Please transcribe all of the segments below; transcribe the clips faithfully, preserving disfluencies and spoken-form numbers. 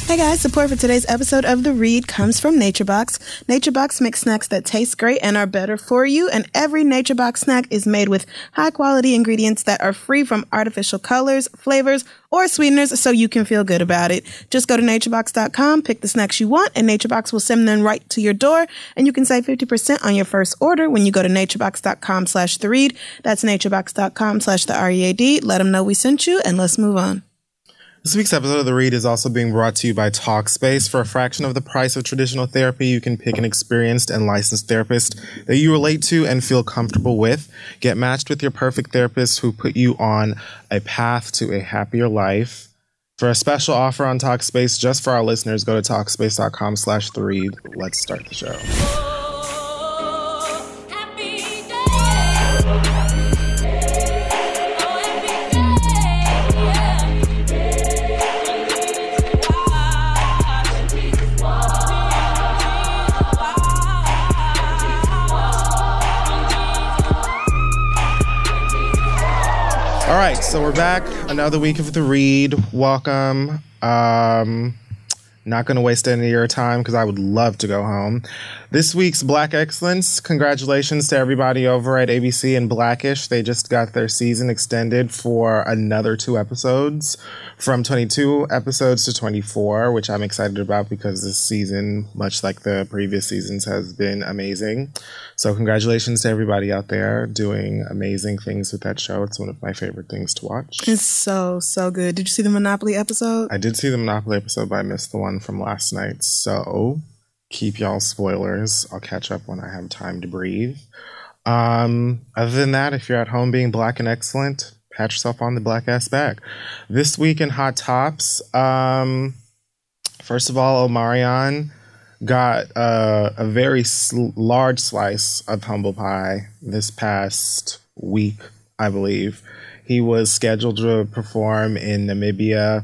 Hey guys, support for today's episode of The Read comes from NatureBox. NatureBox makes snacks that taste great and are better for you, and every NatureBox snack is made with high-quality ingredients that are free from artificial colors, flavors, or sweeteners, so you can feel good about it. Just go to naturebox dot com, pick the snacks you want, and NatureBox will send them right to your door, and you can save fifty percent on your first order when you go to naturebox dot com slash the read. That's naturebox dot com slash the R E A D. Let them know we sent you, and let's move on. This week's episode of The Read is also being brought to you by Talkspace. For a fraction of the price of traditional therapy, you can pick an experienced and licensed therapist that you relate to and feel comfortable with. Get matched with your perfect therapist who put you on a path to a happier life. For a special offer on Talkspace, just for our listeners, go to talkspace dot com slash the read. Let's start the show. All right, so we're back. Another week of The Read. Welcome. Um, not going to waste any of your time because I would love to go home. This week's Black Excellence. Congratulations to everybody over at A B C and Blackish. They just got their season extended for another two episodes, from twenty-two episodes to twenty-four, which I'm excited about because this season, much like the previous seasons, has been amazing. So congratulations to everybody out there doing amazing things with that show. It's one of my favorite things to watch. It's so, so good. Did you see the Monopoly episode? I did see the Monopoly episode, but I missed the one from last night. So keep y'all spoilers. I'll catch up when I have time to breathe. Um, other than that, if you're at home being black and excellent, pat yourself on the black ass back. This week in Hot Tops, um, first of all, Omarion got uh, a very sl- large slice of humble pie this past week, I believe. He was scheduled to perform in Namibia.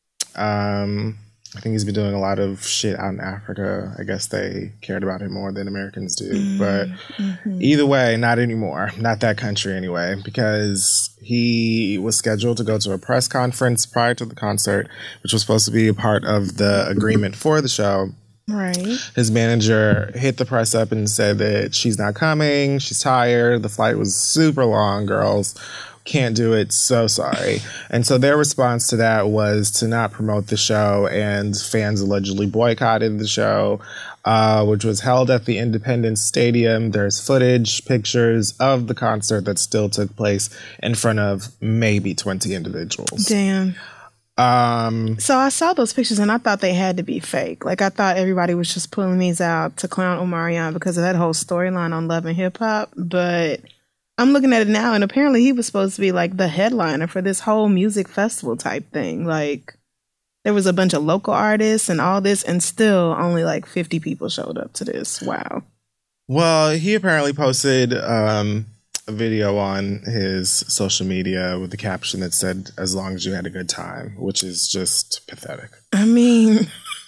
Um, I think he's been doing a lot of shit out in Africa. I guess they cared about him more than Americans do. Mm-hmm. But either way, not anymore. Not that country anyway, because he was scheduled to go to a press conference prior to the concert, which was supposed to be a part of the agreement for the show. Right. His manager hit the press up and said that she's not coming. She's tired. The flight was super long, girls. Can't do it. So sorry. And so their response to that was to not promote the show, and fans allegedly boycotted the show, uh, which was held at the Independence Stadium. There's footage, pictures of the concert that still took place in front of maybe twenty individuals. Damn. Um, so I saw those pictures and I thought they had to be fake. Like, I thought everybody was just pulling these out to clown Omarion because of that whole storyline on Love and Hip Hop. But I'm looking at it now, and apparently he was supposed to be like the headliner for this whole music festival type thing. Like, there was a bunch of local artists and all this, and still only like fifty people showed up to this. Wow. Well, he apparently posted um, a video on his social media with the caption that said, "As long as you had a good time," which is just pathetic. I mean,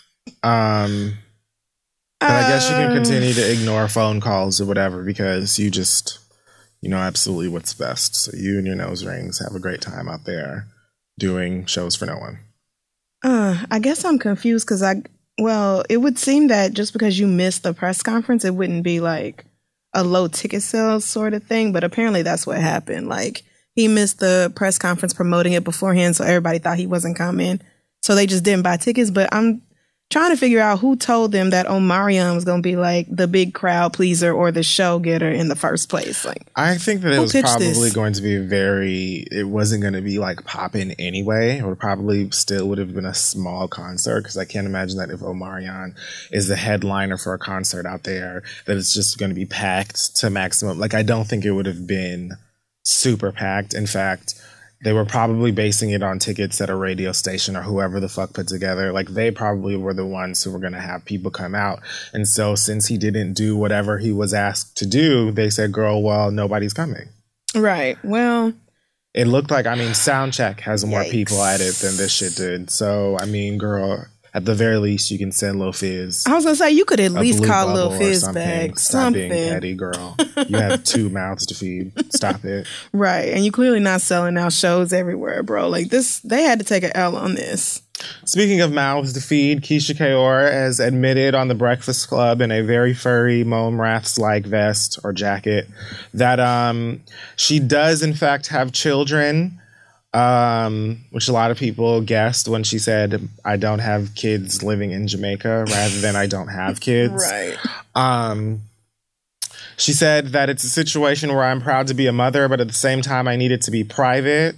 um, but I guess you can continue to ignore phone calls or whatever because you just, you know absolutely what's best. So you and your nose rings have a great time out there doing shows for no one. Uh, I guess I'm confused because I, well, it would seem that just because you missed the press conference, it wouldn't be like a low ticket sales sort of thing. But apparently that's what happened. Like, he missed the press conference promoting it beforehand, so everybody thought he wasn't coming. So they just didn't buy tickets. But I'm trying to figure out who told them that Omarion was going to be like the big crowd pleaser or the show getter in the first place. Like, I think that it was probably this? going to be very, it wasn't going to be like popping anyway. It would probably still would have been a small concert, because I can't imagine that if Omarion is the headliner for a concert out there, that it's just going to be packed to maximum. Like, I don't think it would have been super packed. In fact, they were probably basing it on tickets at a radio station or whoever the fuck put together. Like, they probably were the ones who were going to have people come out. And so since he didn't do whatever he was asked to do, they said, girl, well, nobody's coming. Right. Well, it looked like, I mean, Soundcheck has more yikes. people at it than this shit did. So, I mean, girl, at the very least, you can send Lil Fizz. I was going to say, you could at least call Lil Lil Fizz back. Stop something. being petty, girl. You have two mouths to feed. Stop it. Right. And you clearly not selling out shows everywhere, bro. Like, this, they had to take an L on this. Speaking of mouths to feed, Keisha Kaur has admitted on The Breakfast Club in a very furry Moan Raths-like vest or jacket that um, she does, in fact, have children, um, which a lot of people guessed when she said, I don't have kids living in Jamaica, rather than I don't have kids. Right. Um, she said that it's a situation where I'm proud to be a mother, but at the same time, I need it to be private.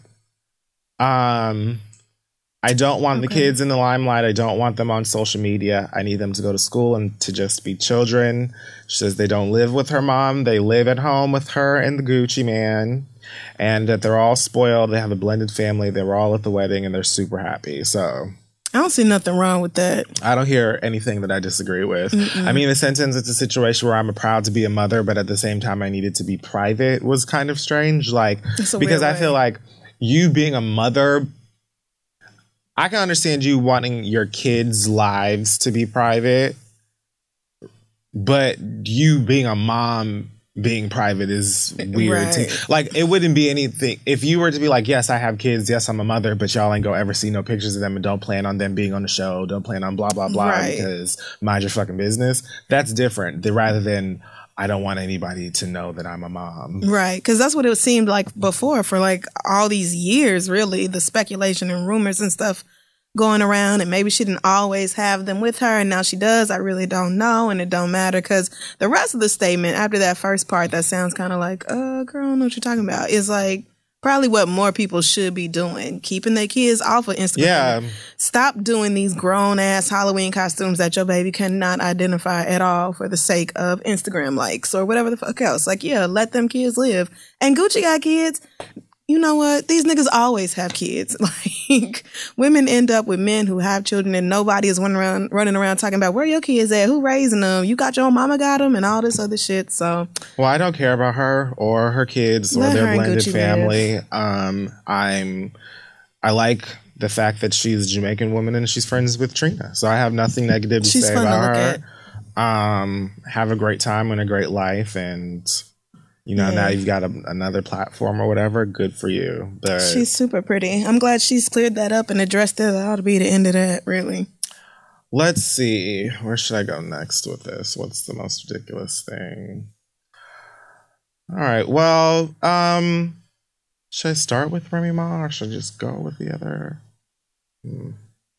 Um... I don't want okay. the kids in the limelight. I don't want them on social media. I need them to go to school and to just be children. She says they don't live with her mom. They live at home with her and the Gucci man. And that they're all spoiled. They have a blended family. They were all at the wedding and they're super happy. So I don't see nothing wrong with that. I don't hear anything that I disagree with. Mm-mm. I mean, the sentence, it's a situation where I'm proud to be a mother, but at the same time, I need it to be private was kind of strange. Like, because I feel like you being a mother, I can understand you wanting your kids' lives to be private, but you being a mom being private is weird. Right. To, like, it wouldn't be anything if you were to be like, yes, I have kids, yes, I'm a mother, but y'all ain't gonna ever see no pictures of them and don't plan on them being on the show, don't plan on blah, blah, blah, right. because mind your fucking business. That's different than, rather than I don't want anybody to know that I'm a mom. Right. Because that's what it seemed like before for like all these years, really, the speculation and rumors and stuff going around, and maybe she didn't always have them with her and now she does. I really don't know, and it don't matter because the rest of the statement after that first part that sounds kind of like, uh, girl, I don't know what you're talking about, is like probably what more people should be doing, keeping their kids off of Instagram. Yeah. Stop doing these grown-ass Halloween costumes that your baby cannot identify at all for the sake of Instagram likes or whatever the fuck else. Like, yeah, let them kids live. And Gucci got kids. You know what? These niggas always have kids. Like, women end up with men who have children and nobody is running around, running around talking about where your kids at, who raising them, you got your own mama got them, and all this other shit. So, well, I don't care about her or her kids or their blended family. Um, I'm, I like the fact that she's a Jamaican woman and she's friends with Trina. So I have nothing negative to she's say about her. Um, have a great time and a great life, and you know, yeah. now you've got a, another platform or whatever. Good for you. But she's super pretty. I'm glad she's cleared that up and addressed it. That ought to be the end of that, really. Let's see. Where should I go next with this? What's the most ridiculous thing? All right. Well, um, should I start with Remy Ma or should I just go with the other? Hmm.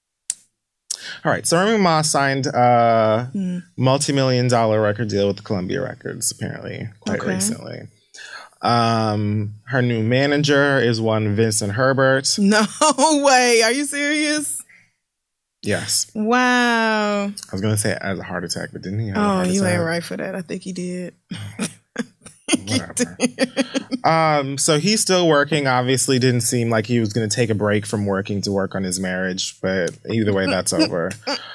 All right, so Remy Ma signed a mm. multi-million dollar record deal with Columbia Records, apparently, quite okay. recently. Um, her new manager is one Vincent Herbert. No way. Are you serious? Yes. Wow. I was going to say as a heart attack, but didn't he have oh, a heart attack? Oh, you ain't right for that. I think he did. Whatever. um, so he's still working. Obviously, didn't seem like he was going to take a break from working to work on his marriage, but either way, that's over.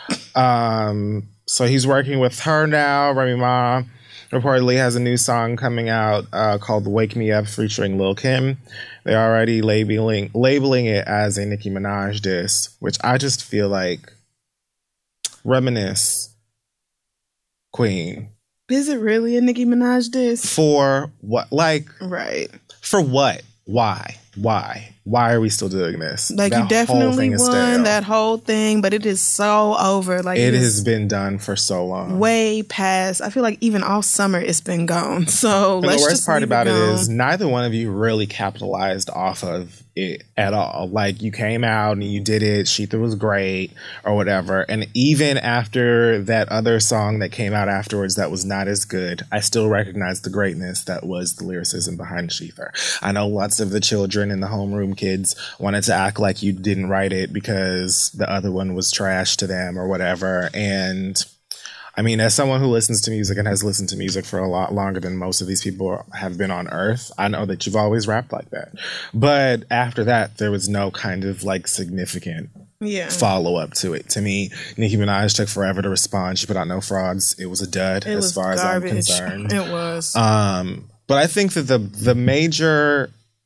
Um, so he's working with her now. Remy Ma reportedly has a new song coming out uh, called "Wake Me Up" featuring Lil' Kim. They're already labeling labeling it as a Nicki Minaj diss, which I just feel like reminisce Queen. Is it really a Nicki Minaj diss? For what? Like, right. For what? Why? Why? Why are we still doing this? Like, that you definitely won that whole thing, but it is so over. Like, it, it has been done for so long. Way past. I feel like even all summer it's been gone. So and let's the worst just part about it, it is neither one of you really capitalized off of it at all. Like, you came out and you did it. Sheetha was great or whatever. And even after that other song that came out afterwards that was not as good, I still recognize the greatness that was the lyricism behind Sheetha. I know lots of the children in the homeroom kids wanted to act like you didn't write it because the other one was trash to them or whatever. And I mean, as someone who listens to music and has listened to music for a lot longer than most of these people have been on Earth, I know that you've always rapped like that. But after that, there was no kind of like significant yeah. follow up to it. To me, Nicki Minaj took forever to respond. She put out No Frauds. It was a dud it as far garbage. as I'm concerned. It was. Um, but I think that the the major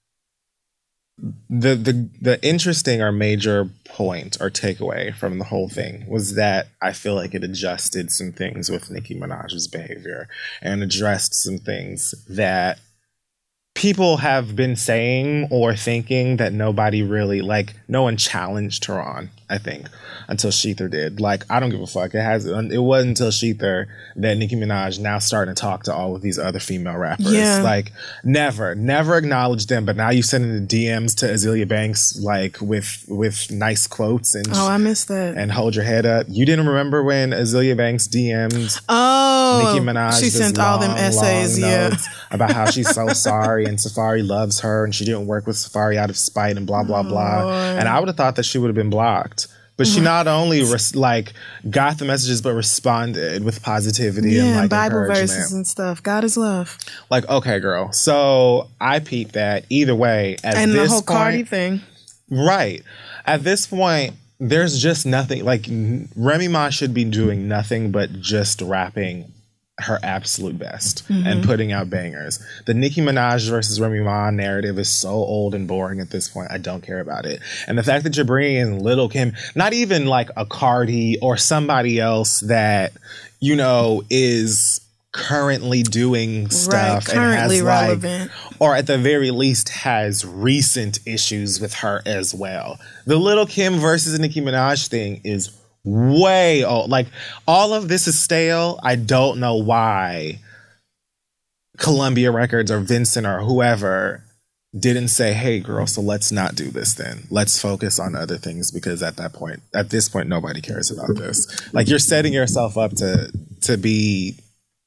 The, the the interesting or major point or takeaway from the whole thing was that I feel like it adjusted some things with Nicki Minaj's behavior and addressed some things that people have been saying or thinking that nobody really, like, no one challenged her on, I think, until Sheether did. Like, I don't give a fuck. It has. It wasn't until Sheether that Nicki Minaj now starting to talk to all of these other female rappers. Yeah. Like, never, never acknowledged them. But now you sending the D Ms to Azealia Banks, like, with with nice quotes and oh, I missed that. And hold your head up. You didn't remember when Azealia Banks D M'd oh, Nicki Minaj? She sent long, all them essays, yeah, about how she's so sorry and Safari loves her and she didn't work with Safari out of spite and blah blah blah. Lord. And I would have thought that she would have been blocked. But she not only res- like got the messages, but responded with positivity yeah, and like Bible encouragement. verses and stuff. God is love. Like, okay, girl. So I peeped that. Either way, at and this the whole point, Cardi thing, right? At this point, there's just nothing. Like Remy Ma should be doing nothing but just rapping her absolute best mm-hmm. and putting out bangers. The Nicki Minaj versus Remy Ma narrative is so old and boring at this point. I don't care about it. And the fact that you're bringing in Lil' Kim, not even like a Cardi or somebody else that, you know, is currently doing stuff right, currently and has relevant, like, or at the very least has recent issues with her as well. The Lil' Kim versus Nicki Minaj thing is way old. Like, all of this is stale. I don't know why Columbia Records or Vincent or whoever didn't say, hey, girl, so let's not do this then. Let's focus on other things, because at that point, at this point, nobody cares about this. Like, you're setting yourself up to to be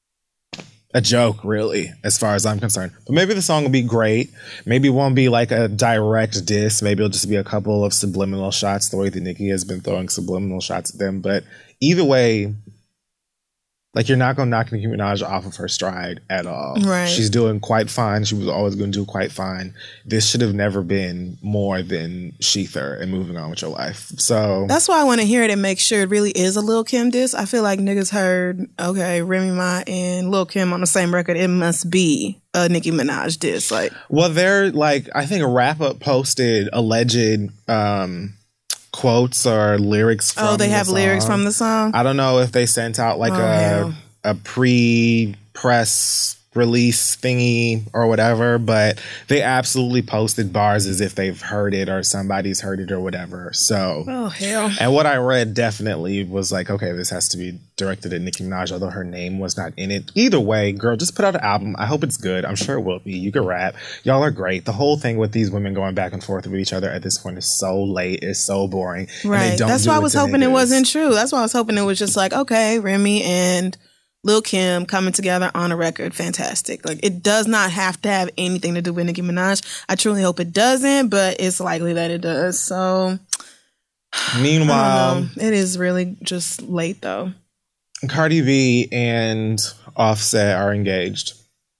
a joke, really, as far as I'm concerned. But maybe the song will be great. Maybe it won't be like a direct diss. Maybe it'll just be a couple of subliminal shots, the way that Nicki has been throwing subliminal shots at them. But either way, like, you're not going to knock Nicki Minaj off of her stride at all. Right. She's doing quite fine. She was always going to do quite fine. This should have never been more than Sheether and moving on with your life. So that's why I want to hear it and make sure it really is a Lil' Kim diss. I feel like niggas heard, okay, Remy Ma and Lil' Kim on the same record. It must be a Nicki Minaj diss. Like, well, they're like, I think a Wrap Up posted alleged um, quotes or lyrics from oh, they the have song. lyrics from the song? I don't know if they sent out like oh, a hell. a pre-press release thingy or whatever, but they absolutely posted bars as if they've heard it or somebody's heard it or whatever. So, oh hell. And what I read definitely was like, okay, this has to be directed at Nicki Minaj, although her name was not in it. Either way, girl, just put out an album. I hope it's good. I'm sure it will be. You can rap. Y'all are great. The whole thing with these women going back and forth with each other at this point is so late. It's so boring. Right. And they don't That's do why it I was to hoping it niggas. wasn't true. That's why I was hoping it was just like, okay, Remy and Lil' Kim coming together on a record. Fantastic. Like, it does not have to have anything to do with Nicki Minaj. I truly hope it doesn't, but it's likely that it does. So, meanwhile, it is really just late though. Cardi B and Offset are engaged.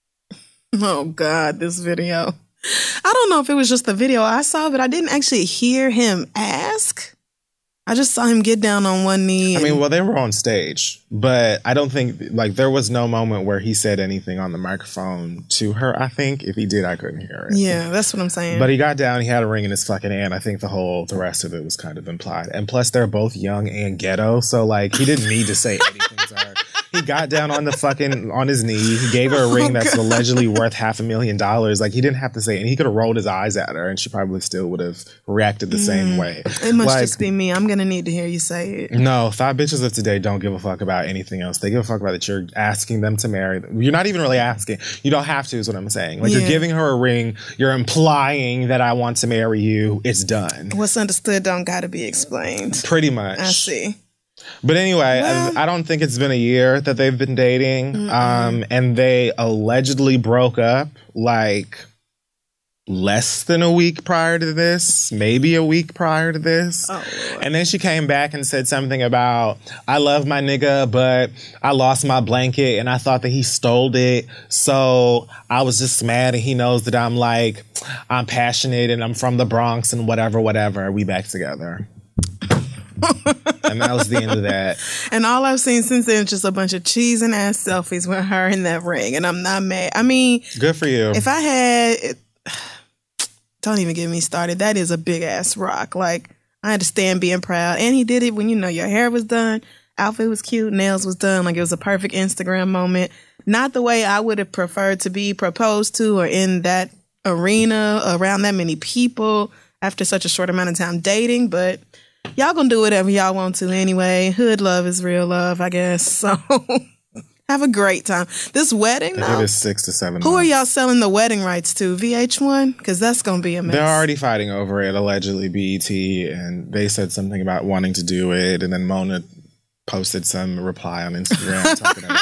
Oh God, this video. I don't know if it was just the video I saw, but I didn't actually hear him ask. I just saw him get down on one knee. I mean, well, they were on stage, but I don't think, like, there was no moment where he said anything on the microphone to her, I think. If he did, I couldn't hear it. Yeah, that's what I'm saying. But he got down, he had a ring in his fucking hand. I think the whole, the rest of it was kind of implied. And plus, they're both young and ghetto, so, like, he didn't need to say anything to her. He got down on the fucking, on his knee. He gave her a ring that's oh, allegedly worth half a million dollars. Like, he didn't have to say it. And he could have rolled his eyes at her, and she probably still would have reacted the mm, same way. It must like, just be me. I'm going to need to hear you say it. No, thought bitches of today don't give a fuck about anything else. They give a fuck about that you're asking them to marry them. You're not even really asking. You don't have to, is what I'm saying. Like, yeah. You're giving her a ring. You're implying that I want to marry you. It's done. What's understood don't got to be explained. Pretty much. I see. But anyway, well, I, I don't think it's been a year that they've been dating. Mm-mm. Um, and they allegedly broke up like less than a week prior to this, maybe a week prior to this. Oh, and then she came back and said something about, I love my nigga, but I lost my blanket and I thought that he stole it. So I was just mad, and he knows that I'm like, I'm passionate and I'm from the Bronx and whatever, whatever. We back together. And that was the end of that. And all I've seen since then is just a bunch of cheesing ass selfies with her in that ring. And I'm not mad. I mean, good for you. If I had, it, don't even get me started. That is a big ass rock. Like, I understand being proud. And he did it when, you know, your hair was done, outfit was cute, nails was done. Like, it was a perfect Instagram moment. Not the way I would have preferred to be proposed to or in that arena around that many people after such a short amount of time dating, but y'all gonna do whatever y'all want to anyway. Hood love is real love, I guess. So have a great time. This wedding, They though, give it six to seven who months. are y'all selling the wedding rights to? V H one? Because that's gonna be a mess. They're already fighting over it, allegedly B E T, and they said something about wanting to do it, and then Mona posted some reply on Instagram talking about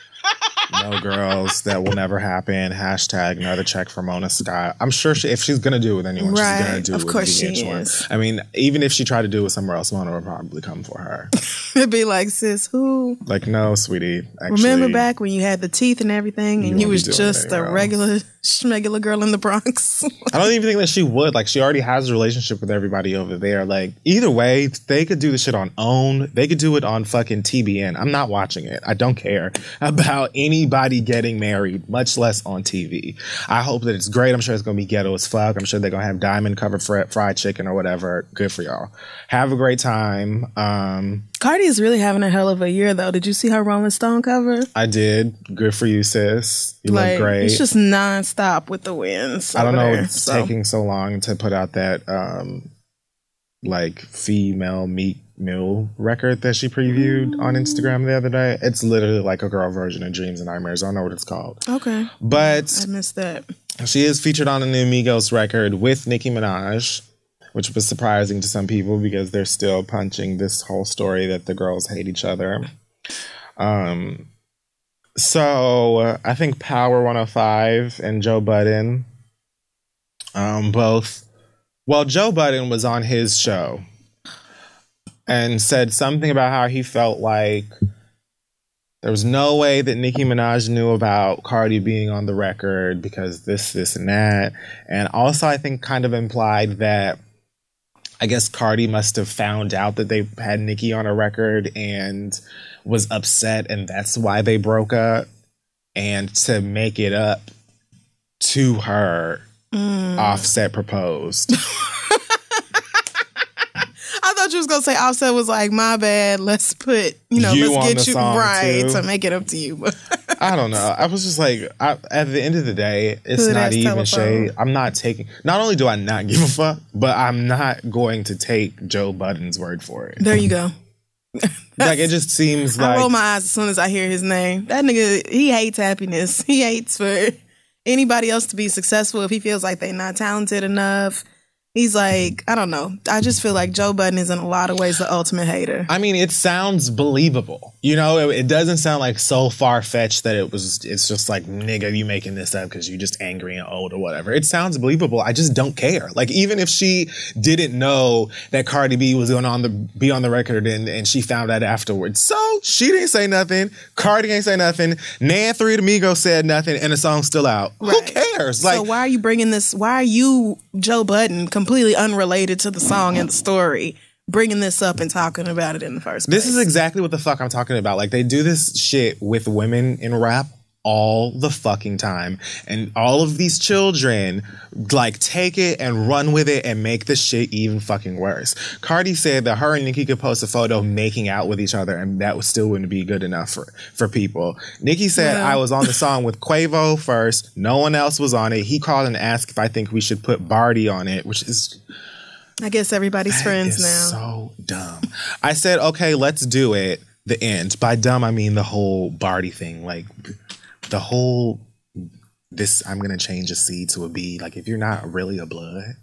no girls, that will never happen. Hashtag another check for Mona Scott. I'm sure she, if she's gonna do it with anyone, Right. she's gonna do Of it with course V H one. she is. I mean, even if she tried to do it with somewhere else, Mona would probably come for her. It'd be like, sis, who? Like, no, sweetie. Actually, Remember back when you had the teeth and everything, and You you won't was be doing just it a anywhere regular, schmegular girl in the Bronx? I don't even think that she would. Like, she already has a relationship with everybody over there. Like, either way, they could do the shit on OWN. They could do it on fucking T B N. I'm not watching it. I don't care about anybody getting married, much less on T V. I hope that it's great. I'm sure it's going to be ghetto as fuck. I'm sure they're going to have diamond covered fr- fried chicken or whatever. Good for y'all. Have a great time. Um, Cardi is really having a hell of a year, though. Did you see her Rolling Stone cover? I did. Good for you, sis. You like, look great. It's just nonstop with the wins. I don't over know there, what's so. taking so long to put out that um like female meat meal record that she previewed on Instagram the other day. It's literally like a girl version of Dreams and Nightmares. I don't know what it's called. Okay. But I missed that. she is featured on a new Migos record with Nicki Minaj, which was surprising to some people because they're still punching this whole story that the girls hate each other. Um So uh, I think Power one oh five and Joe Budden, um, both. Well, Joe Budden was on his show and said something about how he felt like there was no way that Nicki Minaj knew about Cardi being on the record because this, this, and that. And also, I think kind of implied that I guess Cardi must have found out that they had Nicki on a record and was upset, and that's why they broke up. And to make it up to her, mm. Offset proposed. I thought you was gonna say Offset was like, my bad, let's put, you know, you let's get you right too. to make it up to you. I don't know. I was just like, I, at the end of the day, it's Good not even telephone. shade. I'm not taking, not only do I not give a fuck, but I'm not going to take Joe Budden's word for it. There you go. Like, it just seems like I roll my eyes as soon as I hear his name. That nigga, he hates happiness. He hates for anybody else to be successful if he feels like they're not talented enough. He's like, I don't know. I just feel like Joe Budden is in a lot of ways the ultimate hater. I mean, it sounds believable. You know, it, it doesn't sound like so far-fetched that it was, it's just like, nigga, you making this up because you're just angry and old or whatever. It sounds believable. I just don't care. Like, even if she didn't know that Cardi B was going on the be on the record and, and she found out afterwards. So, she didn't say nothing. Cardi ain't say nothing. Nan three of the Migos said nothing, and the song's still out. Right. Who cares? Like, so why are you bringing this, why are you, Joe Budden, completely unrelated to the song and the story, bringing this up and talking about it in the first place? This is exactly what the fuck I'm talking about. Like, they do this shit with women in rap all the fucking time. And all of these children, like, take it and run with it and make the shit even fucking worse. Cardi said that her and Nicki could post a photo making out with each other and that still wouldn't be good enough for, for people. Nicki said, yeah. I was on the song with Quavo first. No one else was on it. He called and asked if I think we should put Barty on it, which is... I guess everybody's friends now. So dumb. I said, okay, let's do it. The end. By dumb, I mean the whole Barty thing. Like, the whole, this, I'm going to change a C to a B. Like, if you're not really a blood.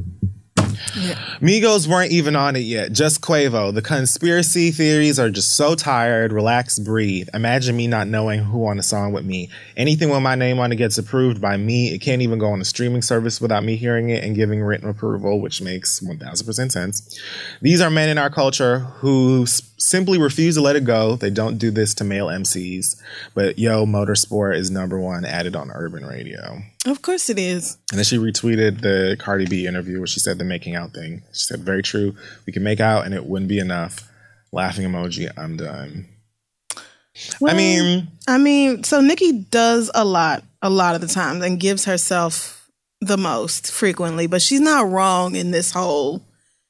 Yeah. Migos weren't even on it yet. Just Quavo. The conspiracy theories are just so tired. Relax, breathe. Imagine me not knowing who on a song with me. Anything with my name on it gets approved by me. It can't even go on a streaming service without me hearing it and giving written approval, which makes one thousand percent sense. These are men in our culture who s- simply refuse to let it go. They don't do this to male M Cs. But yo, Motorsport is number one added on Urban Radio. Of course it is. And then she retweeted the Cardi B interview where she said the making out thing. She said, very true. We can make out and it wouldn't be enough. Laughing emoji. I'm done. Well, I mean. I mean, so Nicki does a lot, a lot of the time and gives herself the most frequently. But she's not wrong in this whole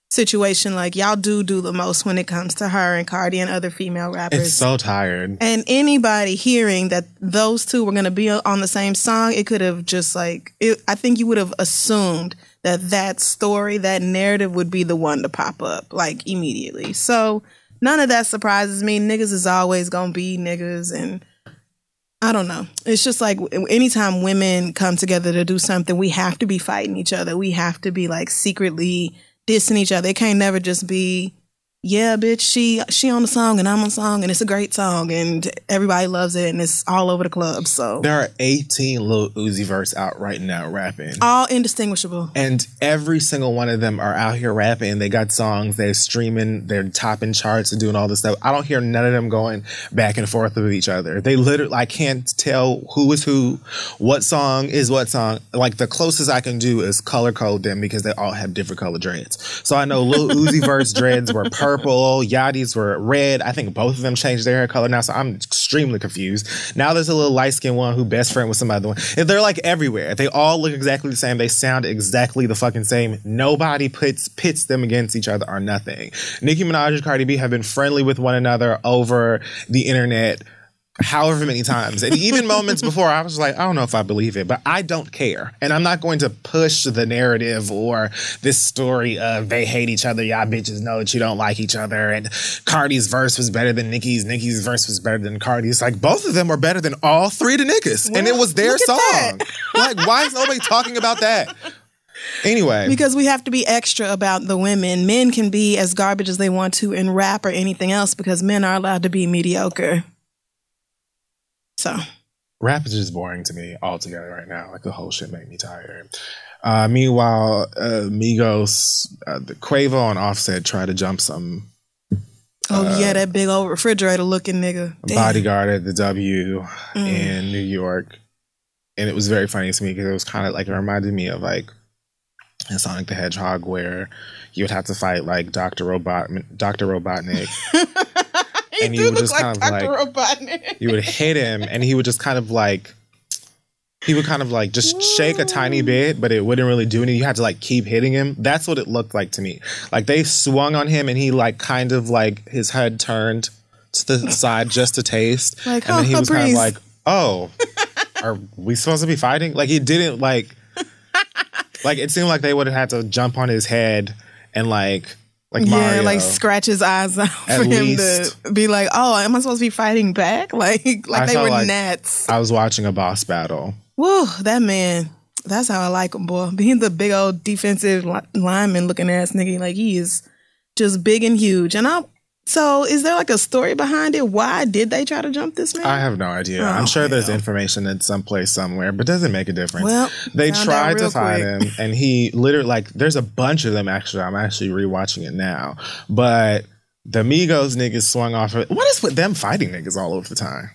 situation, like, y'all do do the most when it comes to her and Cardi and other female rappers. It's so tired. And anybody hearing that those two were going to be on the same song, it could have just like, it, I think you would have assumed that that story, that narrative would be the one to pop up, like, immediately. So none of that surprises me. Niggas is always going to be niggas, and I don't know. It's just like anytime women come together to do something, we have to be fighting each other. We have to be like secretly dissing each other. It can't never just be, yeah, bitch, she she on the song and I'm on the song and it's a great song and everybody loves it and it's all over the club. So there are eighteen Lil Uzi Verts out right now rapping. All indistinguishable. And every single one of them are out here rapping. They got songs, they're streaming, they're topping charts and doing all this stuff. I don't hear none of them going back and forth with each other. They literally, I can't tell who is who, what song is what song. Like, the closest I can do is color code them because they all have different color dreads. So I know Lil Uzi Vert's dreads were purple. Purple, Yachty's were red. I think both of them changed their hair color now, so I'm extremely confused. Now there's a little light-skinned one who best friend with some other one. They're like everywhere. They all look exactly the same. They sound exactly the fucking same. Nobody puts pits them against each other or nothing. Nicki Minaj and Cardi B have been friendly with one another over the internet however many times. And even moments before, I was like, I don't know if I believe it, but I don't care. And I'm not going to push the narrative or this story of they hate each other. Y'all bitches know that you don't like each other. And Cardi's verse was better than Nicki's. Nicki's verse was better than Cardi's. Like, both of them were better than all three of the niggas. Well, and it was their song. Like, why is nobody talking about that? Anyway. Because we have to be extra about the women. Men can be as garbage as they want to in rap or anything else because men are allowed to be mediocre. So, rap is just boring to me altogether right now. Like, the whole shit made me tired. Uh, meanwhile, uh, Migos, uh, the Quavo and Offset try to jump some. Oh uh, yeah, that big old refrigerator looking nigga. Damn. Bodyguard at the W mm. in New York, and it was very funny to me because it was kind of like, it reminded me of like Sonic the Hedgehog, where you would have to fight like Doctor Robot, Doctor Robotnik. And you would just like kind of Doctor like Robotnik. You would hit him, and he would just kind of like he would kind of like just Whoa. shake a tiny bit, but it wouldn't really do anything. You had to like keep hitting him. That's what it looked like to me. Like, they swung on him, and he like kind of like his head turned to the side just to taste, like, and then he oh, was kind of like, "Oh, are we supposed to be fighting?" Like, he didn't like like it seemed like they would have had to jump on his head and like. Like Mario. Yeah, like scratch his eyes out for At him least. to be like, oh, am I supposed to be fighting back? Like, like I they were like gnats. I was watching a boss battle. Woo, that man. That's how I like him, boy. Being the big old defensive li- lineman looking ass nigga, like, he is just big and huge. And I, so is there like a story behind it? Why did they try to jump this man? I have no idea. Oh, I'm sure there's hell. information in some place somewhere, but it doesn't make a difference. Well, they tried to find quick. him, and he literally, like, there's a bunch of them actually. I'm actually rewatching it now. But the Migos niggas swung off of it. What is with them fighting niggas all over the time?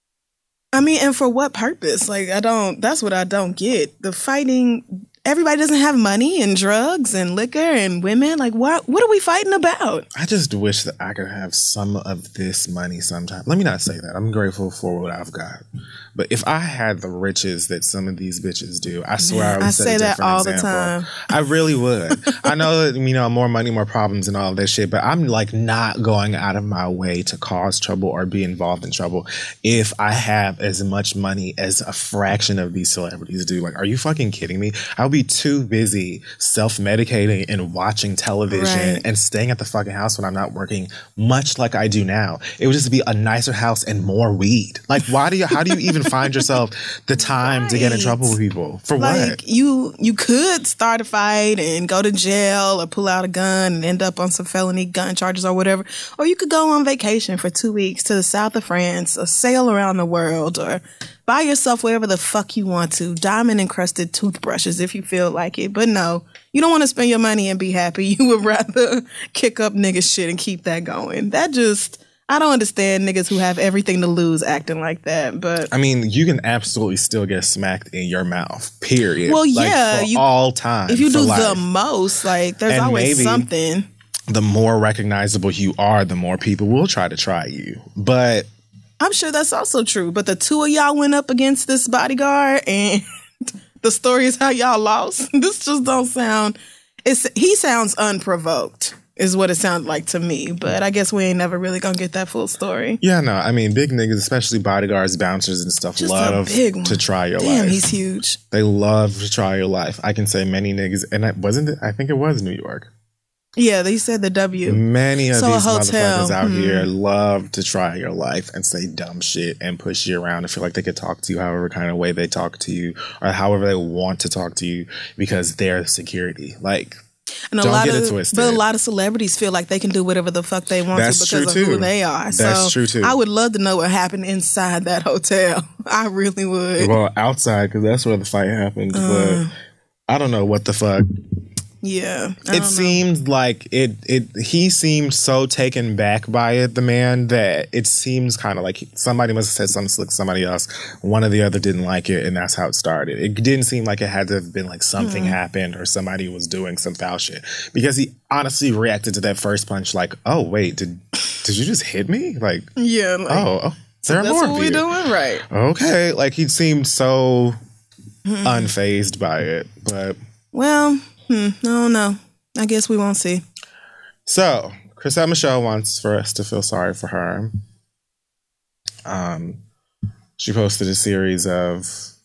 I mean, and for what purpose? Like, I don't, that's what I don't get. The fighting, everybody doesn't have money and drugs and liquor and women. Like, what, what are we fighting about? I just wish that I could have some of this money sometime. Let me not say that. I'm grateful for what I've got. But if I had the riches that some of these bitches do, I swear Man, I would I set say a that different all example. the time. I really would. I know that, you know, more money, more problems and all of that shit, but I'm like not going out of my way to cause trouble or be involved in trouble if I have as much money as a fraction of these celebrities do. Like, are you fucking kidding me? I'll be too busy self-medicating and watching television right. and staying at the fucking house when I'm not working, much like I do now. It would just be a nicer house and more weed. Like, why do you, how do you even find yourself the time right. to get in trouble with people? For like, what? You you could start a fight and go to jail or pull out a gun and end up on some felony gun charges or whatever. Or you could go on vacation for two weeks to the south of France or sail around the world or buy yourself whatever the fuck you want to. Diamond encrusted toothbrushes if you feel like it. But no, you don't want to spend your money and be happy. You would rather kick up nigga shit and keep that going. That just... I don't understand niggas who have everything to lose acting like that, but... I mean, you can absolutely still get smacked in your mouth, period. Well, like, yeah. For you, all time. If you do life. the most, like, there's and always something. The more recognizable you are, the more people will try to try you. But... I'm sure that's also true, but the two of y'all went up against this bodyguard, and the story is how y'all lost. This just don't sound... It's he sounds unprovoked, is what it sounded like to me. But I guess we ain't never really gonna get that full story. Yeah, no, I mean, big niggas, especially bodyguards, bouncers, and stuff, Just love a big one. to try your Damn, life. he's huge. They love to try your life. I can say many niggas, and I wasn't it? I think it was New York. Yeah, they said the W. Many of So a these hotel, motherfuckers out hmm. here love to try your life and say dumb shit and push you around and feel like they could talk to you however kind of way they talk to you or however they want to talk to you because they're security. Like, And a don't lot get of, it twisted. But a lot of celebrities feel like they can do whatever the fuck they want That's to true because of too. who they are. That's so true too. I would love to know what happened inside that hotel. I really would. Well, outside, because that's where the fight happened. Uh. But I don't know what the fuck. Yeah. I It don't seemed like it, it. He seemed so taken back by it, the man, that it seems kind of like somebody must have said something slick to somebody else. One or the other didn't like it, and that's how it started. It didn't seem like it had to have been like something Hmm. happened or somebody was doing some foul shit. Because he honestly reacted to that first punch like, "Oh wait, did did you just hit me?" Like, know. Yeah. Like, oh, oh so there are that's more what of we you. doing, right? Okay, like he seemed so Hmm. unfazed by it, but. Well, hmm, I don't know. I guess we won't see. So, Chrisette Michele wants for us to feel sorry for her. Um, she posted a series of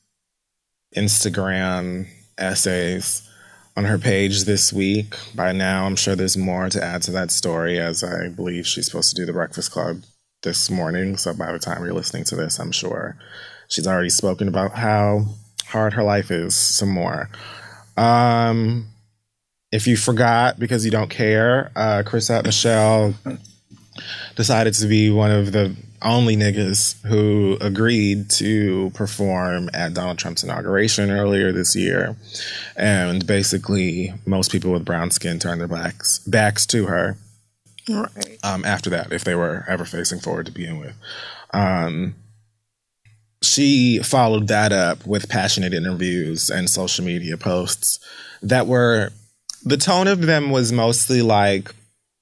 Instagram essays on her page this week. By now, I'm sure there's more to add to that story, as I believe she's supposed to do the Breakfast Club this morning. So by the time you're listening to this, I'm sure she's already spoken about how hard her life is some more. Um... If you forgot because you don't care, uh, Chrisette Michele decided to be one of the only niggas who agreed to perform at Donald Trump's inauguration earlier this year. And basically, most people with brown skin turned their backs, backs to her Right. um, after that, if they were ever facing forward to begin with. Um, she followed that up with passionate interviews and social media posts that were... The tone of them was mostly like,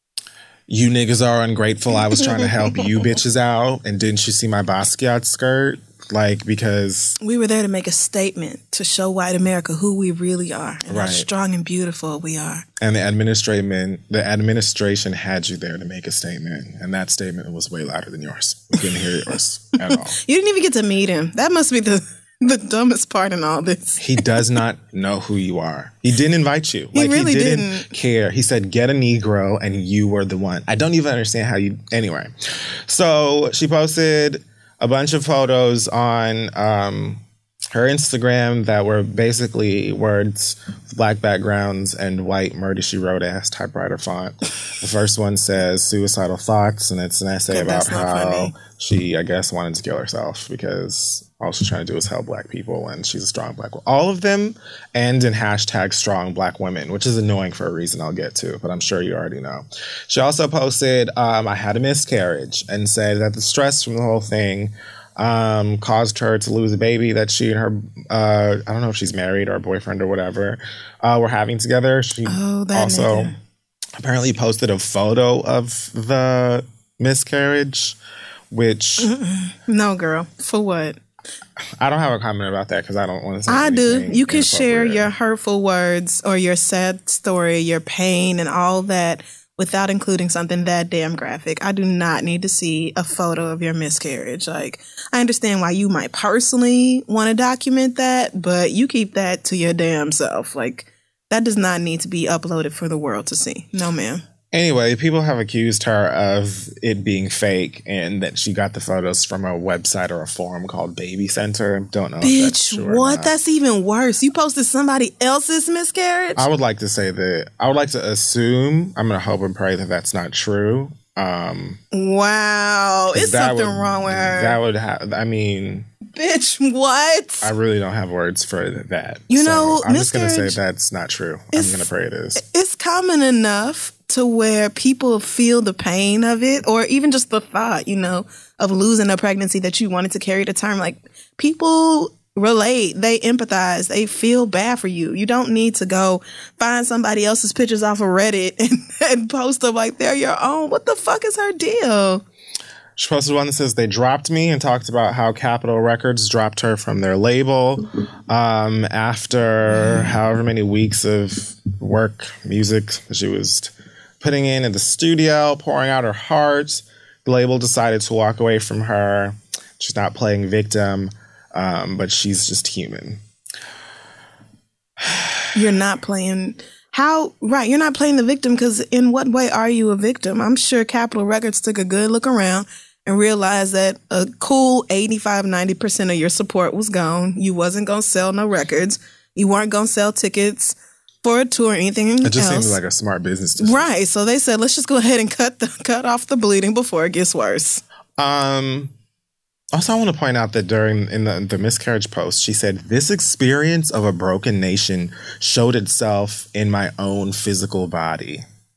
you niggas are ungrateful. I was trying to help you bitches out. And didn't you see my Basquiat skirt? Like, because... We were there to make a statement to show white America who we really are and Right. how strong and beautiful we are. And the administration, the administration had you there to make a statement. And that statement was way louder than yours. We couldn't hear yours at all. You didn't even get to meet him. That must be the... The dumbest part in all this. He does not know who you are. He didn't invite you. He like really he didn't, didn't. care. He said, get a Negro, and you were the one. I don't even understand how you... Anyway. So she posted a bunch of photos on um, her Instagram that were basically words, black backgrounds, and white Murder, She Wrote ass typewriter font. The first one says suicidal thoughts, and it's an essay Yeah, about that's not how funny. she, I guess, wanted to kill herself because all she's trying to do is help black people, and she's a strong black woman. All of them end in hashtag strong black women, which is annoying for a reason I'll get to, but I'm sure you already know. She also posted, um, I had a miscarriage, and said that the stress from the whole thing um, caused her to lose a baby that she and her, uh, I don't know if she's married or a boyfriend or whatever, uh, were having together. She Oh, that also nigga. apparently posted a photo of the miscarriage, which No, girl. For what? I don't have a comment about that because I don't want to say I do. anything You can share inappropriate. your hurtful words or your sad story, your pain, and all that without including something that damn graphic. I do not need to see a photo of your miscarriage. Like, I understand why you might personally want to document that, but you keep that to your damn self. Like, that does not need to be uploaded for the world to see. No, ma'am. Anyway, people have accused her of it being fake and that she got the photos from a website or a forum called Baby Center. Don't know if that's Bitch, true or what? not. That's even worse. You posted somebody else's miscarriage? I would like to say that I would like to assume, I'm going to hope and pray that that's not true. Um, Wow. It's that something would- wrong with her. That would have, I mean, Bitch, what? I really don't have words for that. You So know, I'm just going to say miscarriage that's not true. I'm is- going to pray it is. It's common enough to where people feel the pain of it, or even just the thought, you know, of losing a pregnancy that you wanted to carry to term. Like, people relate, they empathize, they feel bad for you. You don't need to go find somebody else's pictures off of Reddit and, and post them like they're your own. What the fuck is her deal? She posted one that says they dropped me and talked about how Capitol Records dropped her from their label um, after however many weeks of work, music that she was putting in in the studio, pouring out her heart. The label decided to walk away from her. She's not playing victim, um, but she's just human. You're not playing... How, right, you're not playing the victim because in what way are you a victim? I'm sure Capitol Records took a good look around and realized that a cool eighty-five, ninety percent of your support was gone. You wasn't going to sell no records. You weren't going to sell tickets for a tour or anything else. It just seems like a smart business decision. Right, so they said, let's just go ahead and cut the cut off the bleeding before it gets worse. Um... Also, I want to point out that during in the, the miscarriage post, she said, this experience of a broken nation showed itself in my own physical body.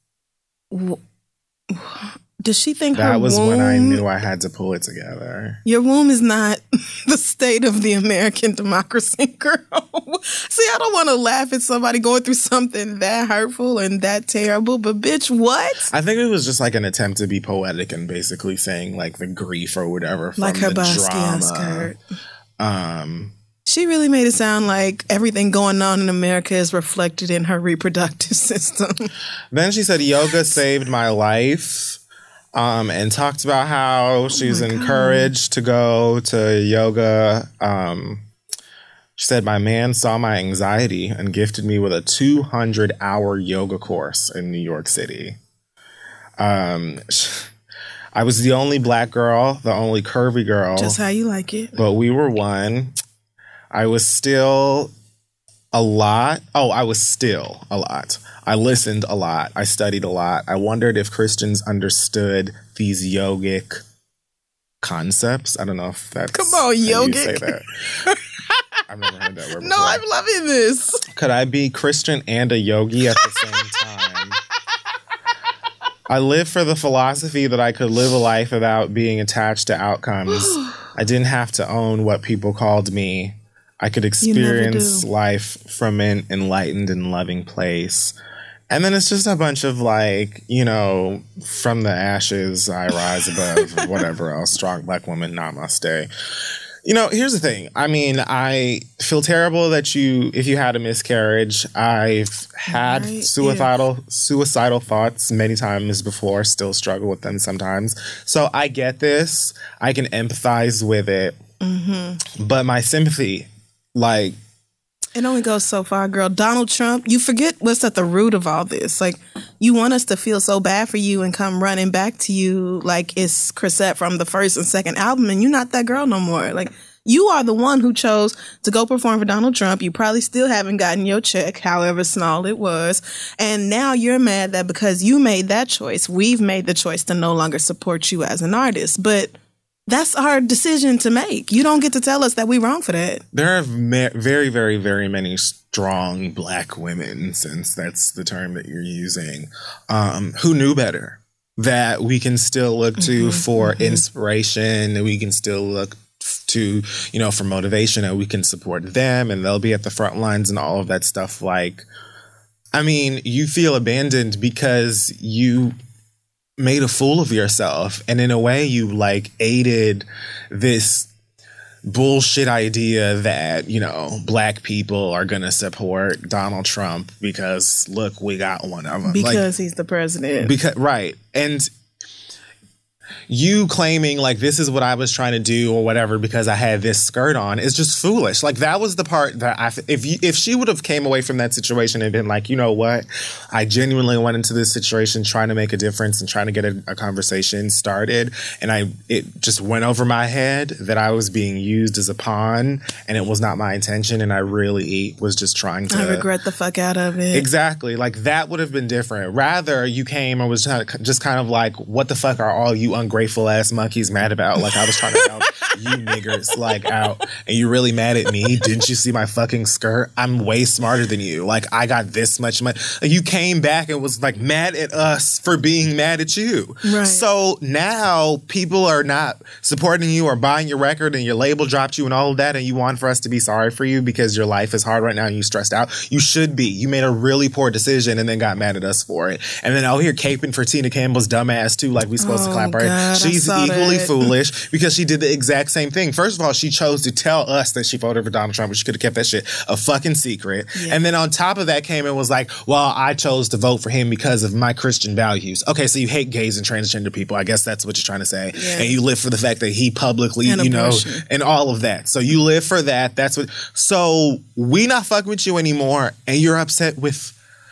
Does she think that her was womb, when I knew I had to pull it together? Your womb is not the state of the American democracy, girl. See, I don't want to laugh at somebody going through something that hurtful and that terrible, but bitch, what? I think it was just like an attempt to be poetic and basically saying like the grief or whatever from like her the Basquiat drama. skirt. Um, she really made it sound like everything going on in America is reflected in her reproductive system. Then she said, yoga saved my life. Um, and talked about how she's oh encouraged God. to go to yoga. Um, she said, my man saw my anxiety and gifted me with a two hundred hour yoga course in New York City. Um, I was the only black girl, the only curvy girl. Just how you like it. But we were one. I was still a lot. Oh, I was still a lot. I listened a lot. I studied a lot. I wondered if Christians understood these yogic concepts. I don't know if that's Come on, how yogic. you say that. I've never heard that word before. No, I'm loving this. Could I be Christian and a yogi at the same time? I live for the philosophy that I could live a life without being attached to outcomes. I didn't have to own what people called me. I could experience life from an enlightened and loving place. And then it's just a bunch of like, you know, from the ashes, I rise above, whatever else. Strong black woman, namaste. You know, here's the thing. I mean, I feel terrible that you, if you had a miscarriage. I've had right, suicidal, yeah. suicidal thoughts many times before, still struggle with them sometimes. So I get this. I can empathize with it. Mm-hmm. But my sympathy, like, it only goes so far, girl. Donald Trump, you forget what's at the root of all this. Like, you want us to feel so bad for you and come running back to you like it's Chrisette from the first and second album, and you're not that girl no more. Like, you are the one who chose to go perform for Donald Trump. You probably still haven't gotten your check, however small it was. And now you're mad that because you made that choice, we've made the choice to no longer support you as an artist. But that's our decision to make. You don't get to tell us that we're wrong for that. There are ma- very, very, very many strong black women, since that's the term that you're using, um, who knew better, that we can still look to mm-hmm, for mm-hmm. inspiration, and we can still look to, you know, for motivation, and we can support them, and they'll be at the front lines and all of that stuff. Like, I mean, you feel abandoned because you made a fool of yourself, and in a way you like aided this bullshit idea that, you know, black people are gonna support Donald Trump because look, we got one of them because like, he's the president. Because right, and you claiming like this is what I was trying to do or whatever because I had this skirt on is just foolish. Like, that was the part that I, if you, if she would have came away from that situation and been like, you know what, I genuinely went into this situation trying to make a difference and trying to get a, a conversation started, and I it just went over my head that I was being used as a pawn and it was not my intention, and I really was just trying to. I regret the fuck out of it. Exactly. Like, that would have been different. Rather, you came and was just kind of like, what the fuck are all you ungrateful Grateful ass monkeys mad about? Like, I was trying to help you niggers like out, and you really mad at me? Didn't you see my fucking skirt? I'm way smarter than you. Like, I got this much money. Like, you came back and was like mad at us for being mad at you. Right. So now people are not supporting you or buying your record, and your label dropped you and all of that, and you want for us to be sorry for you because your life is hard right now and you stressed out. You should be. You made a really poor decision and then got mad at us for it. And then out here caping for Tina Campbell's dumb ass too, like we supposed oh, to clap her. God. God, She's I saw equally that. foolish because she did the exact same thing. First of all, she chose to tell us that she voted for Donald Trump, but she could have kept that shit a fucking secret. Yeah. And then on top of that came and was like, well, I chose to vote for him because of my Christian values. Okay, so you hate gays and transgender people. I guess that's what you're trying to say. Yeah. And you live for the fact that he publicly, and you abortion. know, and all of that. So you live for that. That's what. So we not fucking with you anymore, and you're upset with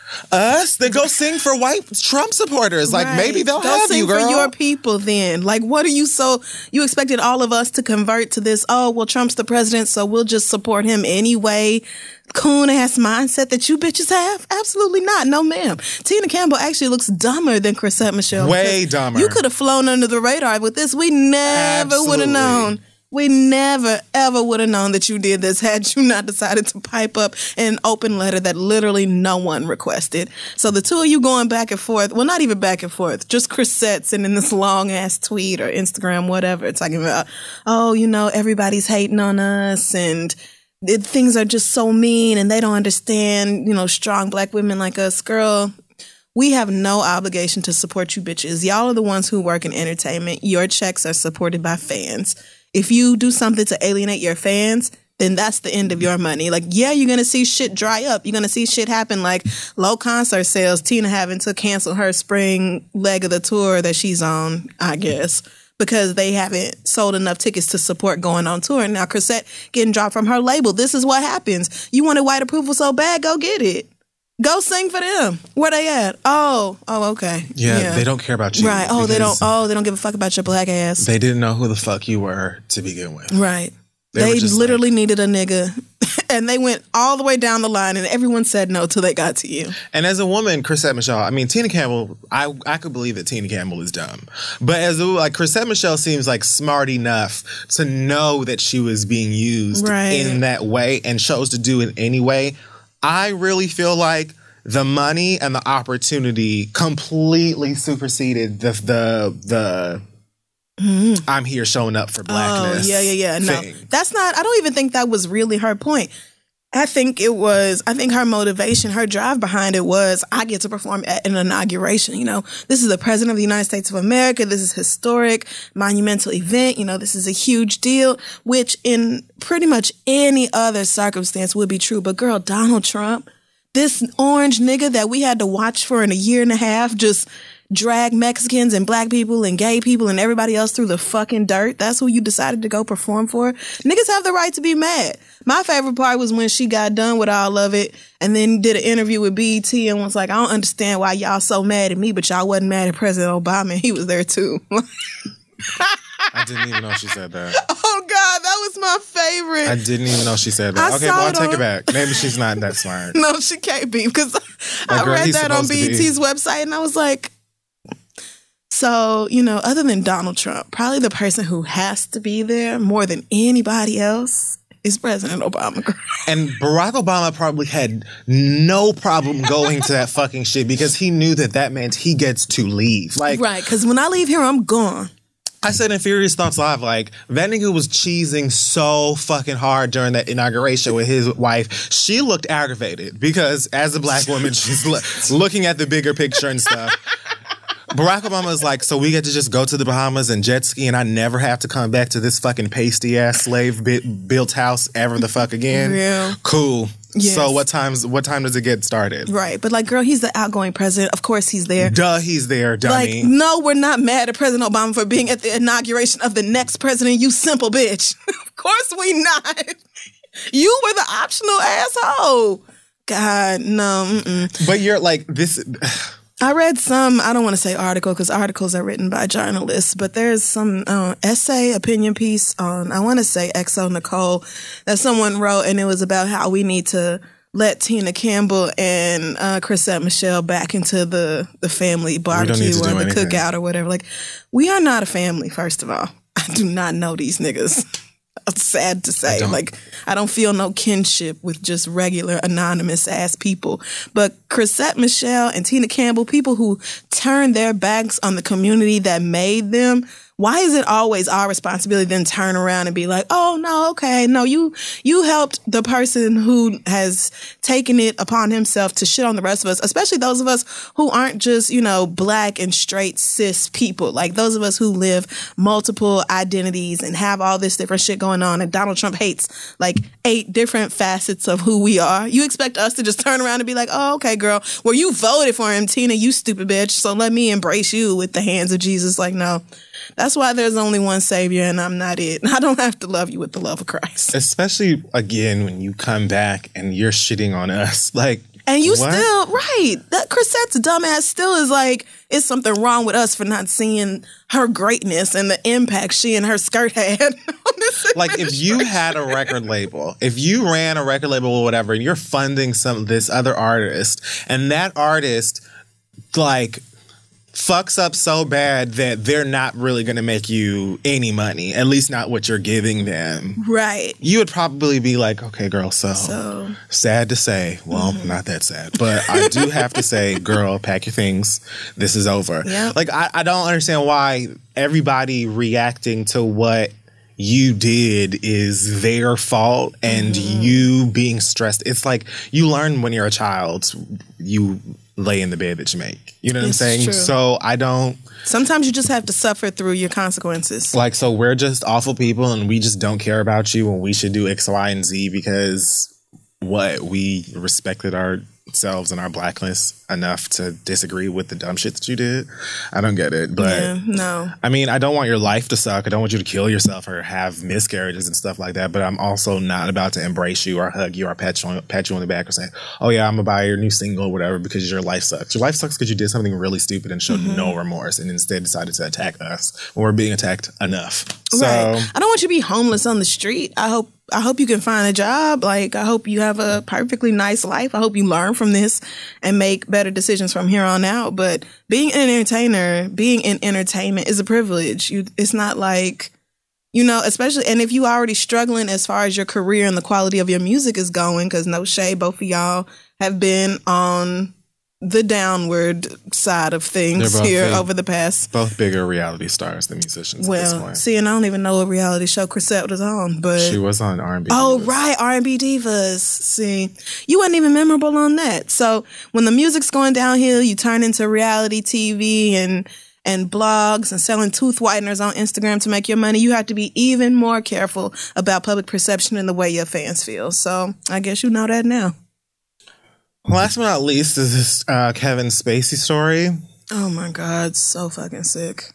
us? Then go sing for white Trump supporters. Like, right. maybe they'll go have sing you, girl. for your people then. Like, what are you so... You expected all of us to convert to this, oh, well, Trump's the president, so we'll just support him anyway. Coon-ass mindset that you bitches have? Absolutely not. No, ma'am. Tina Campbell actually looks dumber than Chrisette Michele. Way dumber. You could have flown under the radar with this. We never would have known. We never, ever would have known that you did this had you not decided to pipe up an open letter that literally no one requested. So the two of you going back and forth, well, not even back and forth, just Chrisette sending this long-ass tweet or Instagram, whatever, talking about, oh, you know, everybody's hating on us and it, things are just so mean and they don't understand, you know, strong black women like us. Girl, we have no obligation to support you bitches. Y'all are the ones who work in entertainment. Your checks are supported by fans. If you do something to alienate your fans, then that's the end of your money. Like, yeah, you're going to see shit dry up. You're going to see shit happen like low concert sales, Tina having to cancel her spring leg of the tour that she's on, I guess, because they haven't sold enough tickets to support going on tour. Now, Chrisette getting dropped from her label. This is what happens. You wanted white approval so bad, go get it. Go sing for them. Where they at? Oh, oh, okay. Yeah, yeah. They don't care about you. Right. Oh, they don't. Oh, they don't give a fuck about your black ass. They didn't know who the fuck you were to begin with. Right. They, they literally like, needed a nigga, and they went all the way down the line, and everyone said no till they got to you. And as a woman, Chrisette Michele, I mean, Tina Campbell, I I could believe that Tina Campbell is dumb, but as a, like Chrisette Michele seems like smart enough to know that she was being used right. in that way and chose to do it anyway. I really feel like the money and the opportunity completely superseded the the the mm. I'm here showing up for blackness. Oh, yeah, yeah, yeah. Thing. No, that's not. I don't even think that was really her point. I think it was. I think her motivation, her drive behind it was, I get to perform at an inauguration. You know, this is the president of the United States of America. This is a historic, monumental event. You know, this is a huge deal, which in pretty much any other circumstance would be true. But girl, Donald Trump, this orange nigga that we had to watch for in a year and a half, just drag Mexicans and black people and gay people and everybody else through the fucking dirt. That's who you decided to go perform for. Niggas have the right to be mad. My favorite part was when she got done with all of it and then did an interview with B E T and was like, I don't understand why y'all so mad at me, but y'all wasn't mad at President Obama. He was there too. I didn't even know she said that. Oh, God, that was my favorite. I didn't even know she said that. I okay, well, I'll take on... it back. Maybe she's not that smart. No, she can't be, because I read that on B E T's website, and I was like, so, you know, other than Donald Trump, probably the person who has to be there more than anybody else is President Obama. And Barack Obama probably had no problem going to that fucking shit because he knew that that meant he gets to leave. Like, right, because when I leave here, I'm gone. I said in Furious Thoughts Live, like, that nigga was cheesing so fucking hard during that inauguration with his wife. She looked aggravated because as a black woman, she's lo- looking at the bigger picture and stuff. Barack Obama is like, so we get to just go to the Bahamas and jet ski and I never have to come back to this fucking pasty-ass slave-built house ever the fuck again? Yeah. Cool. Yes. So what times? What time does it get started? Right, but like, girl, he's the outgoing president. Of course, he's there. Duh, he's there, dummy. Like, no, we're not mad at President Obama for being at the inauguration of the next president. You simple bitch. Of course, we not. You were the optional asshole. God, no. Mm-mm. But you're like this. I read some, I don't want to say article because articles are written by journalists, but there's some uh, essay, opinion piece on, I want to say X O Nicole, that someone wrote, and it was about how we need to let Tina Campbell and uh, Chrisette Michele back into the, the family barbecue or the anything. Cookout or whatever. Like, we are not a family, first of all. I do not know these niggas. Sad to say. I like, I don't feel no kinship with just regular anonymous ass people. But Chrisette Michele and Tina Campbell, people who turn their backs on the community that made them, why is it always our responsibility to then turn around and be like, oh, no, okay, no, you you helped the person who has taken it upon himself to shit on the rest of us, especially those of us who aren't just, you know, black and straight cis people, like those of us who live multiple identities and have all this different shit going on, and Donald Trump hates like eight different facets of who we are. You expect us to just turn around and be like, oh, okay, girl, well, you voted for him, Tina, you stupid bitch, so let me embrace you with the hands of Jesus. Like, no. That's why there's only one Savior, and I'm not it. I don't have to love you with the love of Christ. Especially, again, when you come back and you're shitting on us. Like, and you what? still, right. That Chrisette's dumbass still is like, it's something wrong with us for not seeing her greatness and the impact she and her skirt had on this Like, if you had a record label, if you ran a record label or whatever, and you're funding some this other artist, and that artist, like, fucks up so bad that they're not really going to make you any money, at least not what you're giving them. Right. You would probably be like, okay, girl, so, so sad to say. Well, mm-hmm. not that sad. But I do have to say, girl, pack your things. This is over. Yep. Like, I, I don't understand why everybody reacting to what you did is their fault and mm-hmm. you being stressed. It's like you learn when you're a child, you lay in the bed that you make. You know what it's I'm saying? True. So I don't... Sometimes you just have to suffer through your consequences. Like, so we're just awful people and we just don't care about you and we should do X, Y, and Z because what? We respected ourselves and our blackness enough to disagree with the dumb shit that you did? I don't get it. But yeah, no. I mean, I don't want your life to suck. I don't want you to kill yourself or have miscarriages and stuff like that. But I'm also not about to embrace you or hug you or pat you on, pat you on the back or say, oh yeah, I'm going to buy your new single or whatever because your life sucks. Your life sucks because you did something really stupid and showed mm-hmm. no remorse and instead decided to attack us when we're being attacked enough. Right. So, I don't want you to be homeless on the street. I hope I hope you can find a job. Like, I hope you have a perfectly nice life. I hope you learn from this and make better decisions from here on out. But being an entertainer, being in entertainment is a privilege. You, it's not like, you know, especially, and if you already struggling as far as your career and the quality of your music is going, because no shade, both of y'all have been on the downward side of things here big, over the past. Both bigger reality stars than musicians well, at this point. See, and I don't even know what reality show Chrisette was on, but she was on R and B Oh, Divas. right, R and B Divas. See, you weren't even memorable on that. So when the music's going downhill, you turn into reality T V and and blogs and selling tooth whiteners on Instagram to make your money. You have to be even more careful about public perception and the way your fans feel. So I guess you know that now. Last but not least is this uh, Kevin Spacey story. Oh my God, so fucking sick.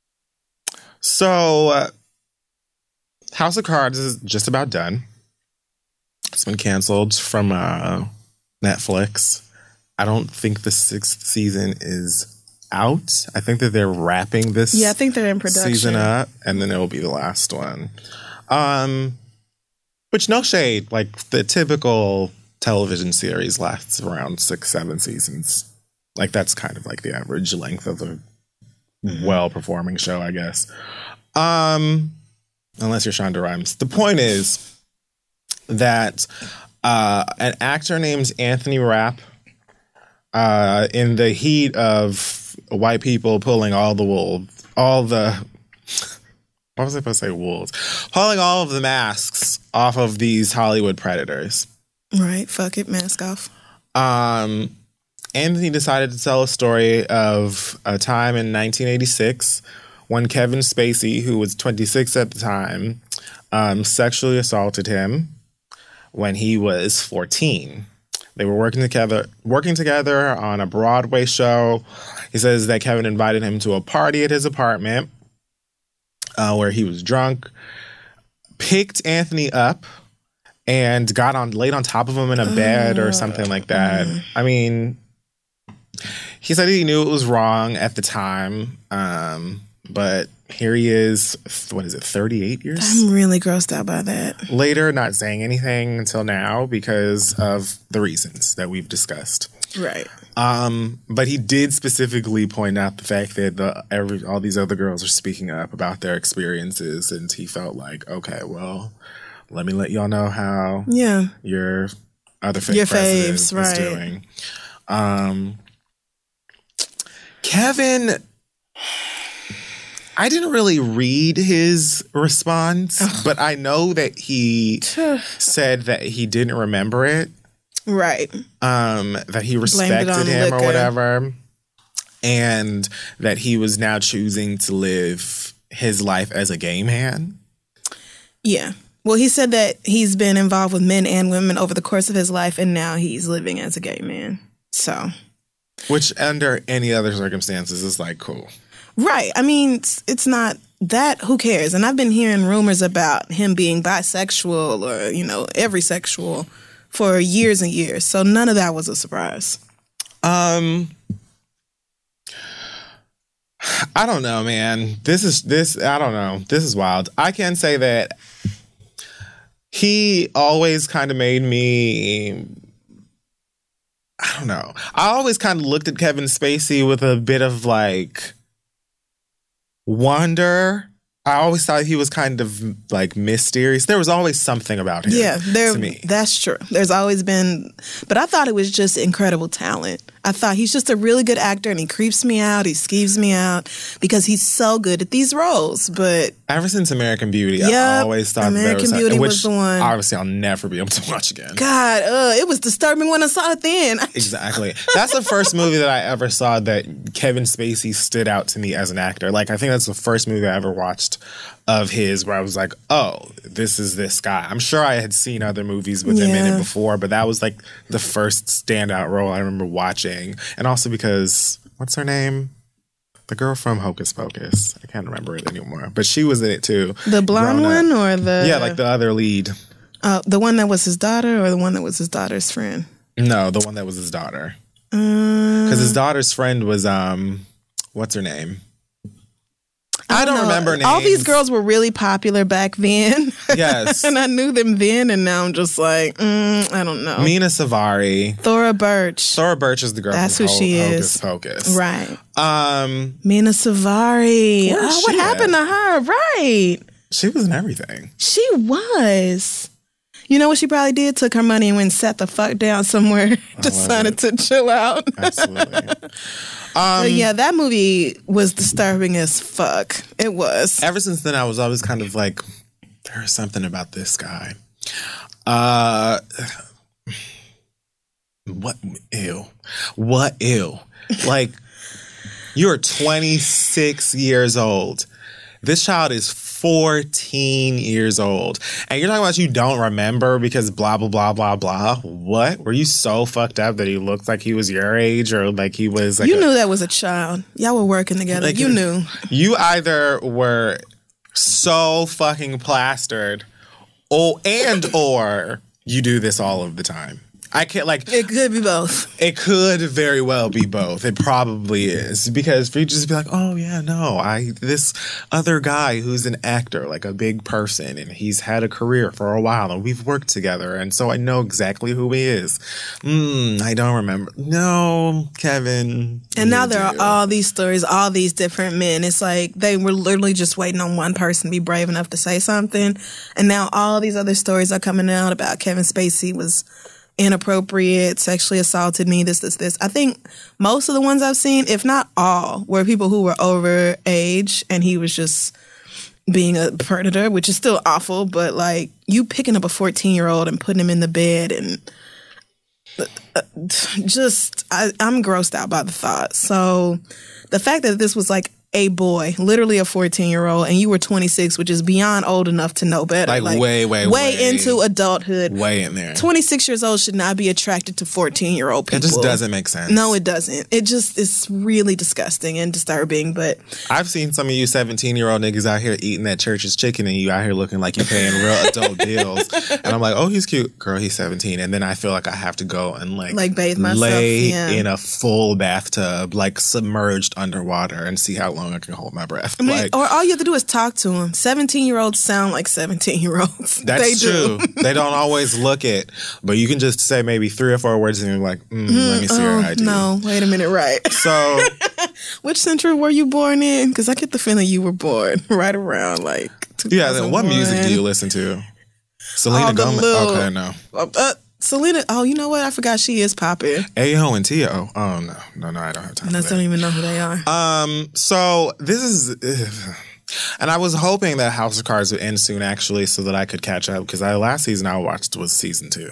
So, uh, House of Cards is just about done. It's been canceled from uh, Netflix. I don't think the sixth season is out. I think that they're wrapping this yeah, I think they're in production. season up, and then it will be the last one. Um, which, no shade, like the typical television series lasts around six, seven seasons. Like, that's kind of like the average length of a mm-hmm. well-performing show, I guess. Um, unless you're Shonda Rhimes. The point is that uh, an actor named Anthony Rapp, uh, in the heat of white people pulling all the wool, all the... What was I supposed to say? Wolves. Pulling all of the masks off of these Hollywood predators. Right, fuck it, mask off. Um, Anthony decided to tell a story of a time in nineteen eighty-six when Kevin Spacey, who was twenty-six at the time, um, sexually assaulted him when he was fourteen. They were working together, working together on a Broadway show. He says that Kevin invited him to a party at his apartment uh, where he was drunk, picked Anthony up, and got on, laid on top of him in a bed or something like that. Mm. I mean, he said he knew it was wrong at the time, um, But here he is, what is it, thirty-eight years? I'm really grossed out by that. Later, not saying anything until now because of the reasons that we've discussed. Right. Um, but he did specifically point out the fact that the every all these other girls are speaking up about their experiences, and he felt like, okay, well, let me let y'all know how yeah. your other fake your president faves, is right. doing. Um, Kevin, I didn't really read his response, Ugh. but I know that he said that he didn't remember it. Right. Um, that he respected him liquor. or whatever. And that he was now choosing to live his life as a gay man. Yeah. Well, he said that he's been involved with men and women over the course of his life, and now he's living as a gay man. So. Which, under any other circumstances, is like, cool. Right. I mean, it's, it's not that. Who cares? And I've been hearing rumors about him being bisexual or, you know, every sexual for years and years. So none of that was a surprise. Um, I don't know, man. This is, this, I don't know. This is wild. I can say that he always kind of made me, I don't know. I always kind of looked at Kevin Spacey with a bit of like wonder. I always thought he was kind of like mysterious. There was always something about him. Yeah, there, to me. That's true. There's always been, but I thought it was just incredible talent. I thought he's just a really good actor, and he creeps me out. He skeeves me out because he's so good at these roles. But ever since American Beauty, yep, I always thought American that was, Beauty which was the one. Obviously, I'll never be able to watch again. God, uh, it was disturbing when I saw it then. Exactly. That's the first movie that I ever saw that Kevin Spacey stood out to me as an actor. Like, I think that's the first movie I ever watched of his where I was like, oh, this is this guy. I'm sure I had seen other movies with him in Yeah. it before, but that was like the first standout role I remember watching. And also because, what's her name? The girl from Hocus Pocus. I can't remember it anymore. But she was in it too. The blonde one or the... Yeah, like the other lead. Uh, the one that was his daughter or the one that was his daughter's friend? No, the one that was his daughter. Because um, his daughter's friend was, um, what's her name? I don't, I don't remember names. All these girls were really popular back then. Yes. And I knew them then, and now I'm just like, mm, I don't know. Mina Savari. Thora Birch. Thora Birch is the girl That's from who Ho- she Hocus is. Pocus. Right. Um, Mina Savari. Where is Oh, what she happened at? to her? Right. She was in everything. She was. You know what she probably did? Took her money and went and sat the fuck down somewhere. Decided to chill out. Absolutely. Um, but yeah, that movie was disturbing as fuck. It was. Ever since then, I was always kind of like, there's something about this guy. Uh, what? Ew. What? Ew. Like, you're twenty-six years old. This child is fourteen years old. And you're talking about you don't remember because blah, blah, blah, blah, blah. What? Were you so fucked up that he looked like he was your age or like he was like You a, knew that was a child. Y'all were working together. like you a, knew. You either were so fucking plastered or and or you do this all of the time. I can't like It could be both. It could very well be both. It probably is because for you to just be like, oh yeah, no, I this other guy who's an actor, like a big person, and he's had a career for a while, and we've worked together, and so I know exactly who he is. Mm, I don't remember. No, Kevin. And now there do. are all these stories, all these different men. It's like they were literally just waiting on one person to be brave enough to say something, and now all these other stories are coming out about Kevin Spacey was inappropriate, sexually assaulted me, this, this, this. I think most of the ones I've seen, if not all, were people who were over age and he was just being a predator, which is still awful, but like you picking up a fourteen-year-old and putting him in the bed and uh, just, I, I'm grossed out by the thought. So the fact that this was like a boy, literally a fourteen-year-old, and you were twenty-six, which is beyond old enough to know better. Like, like way, way, way, way into adulthood. Way in there. twenty-six years old should not be attracted to fourteen-year-old people. It just doesn't make sense. No, it doesn't. It just is really disgusting and disturbing, but... I've seen some of you seventeen-year-old niggas out here eating that church's chicken and you out here looking like you're paying real adult bills. And I'm like, oh, he's cute. Girl, he's seventeen. And then I feel like I have to go and like... Like bathe myself, lay yeah. in a full bathtub, like submerged underwater and see how long I can hold my breath. I mean, like, or all you have to do is talk to them. seventeen-year-olds sound like seventeen-year-olds. That's they true. Do. They don't always look it, but you can just say maybe three or four words and you're like, mm, mm, let me see oh, your I D. No, wait a minute, right. So, which century were you born in? Because I get the feeling you were born right around like two thousand one. Yeah, then what music do you listen to? Selena oh, Gomez? Little, okay, no. Uh, Selena, oh, you know what? I forgot she is popping. Ayo and Tio. Oh, no. No, no, I don't have time And I for don't that. even know who they are. Um, so this is... Ugh. And I was hoping that House of Cards would end soon, actually, so that I could catch up. Because the last season I watched was season two.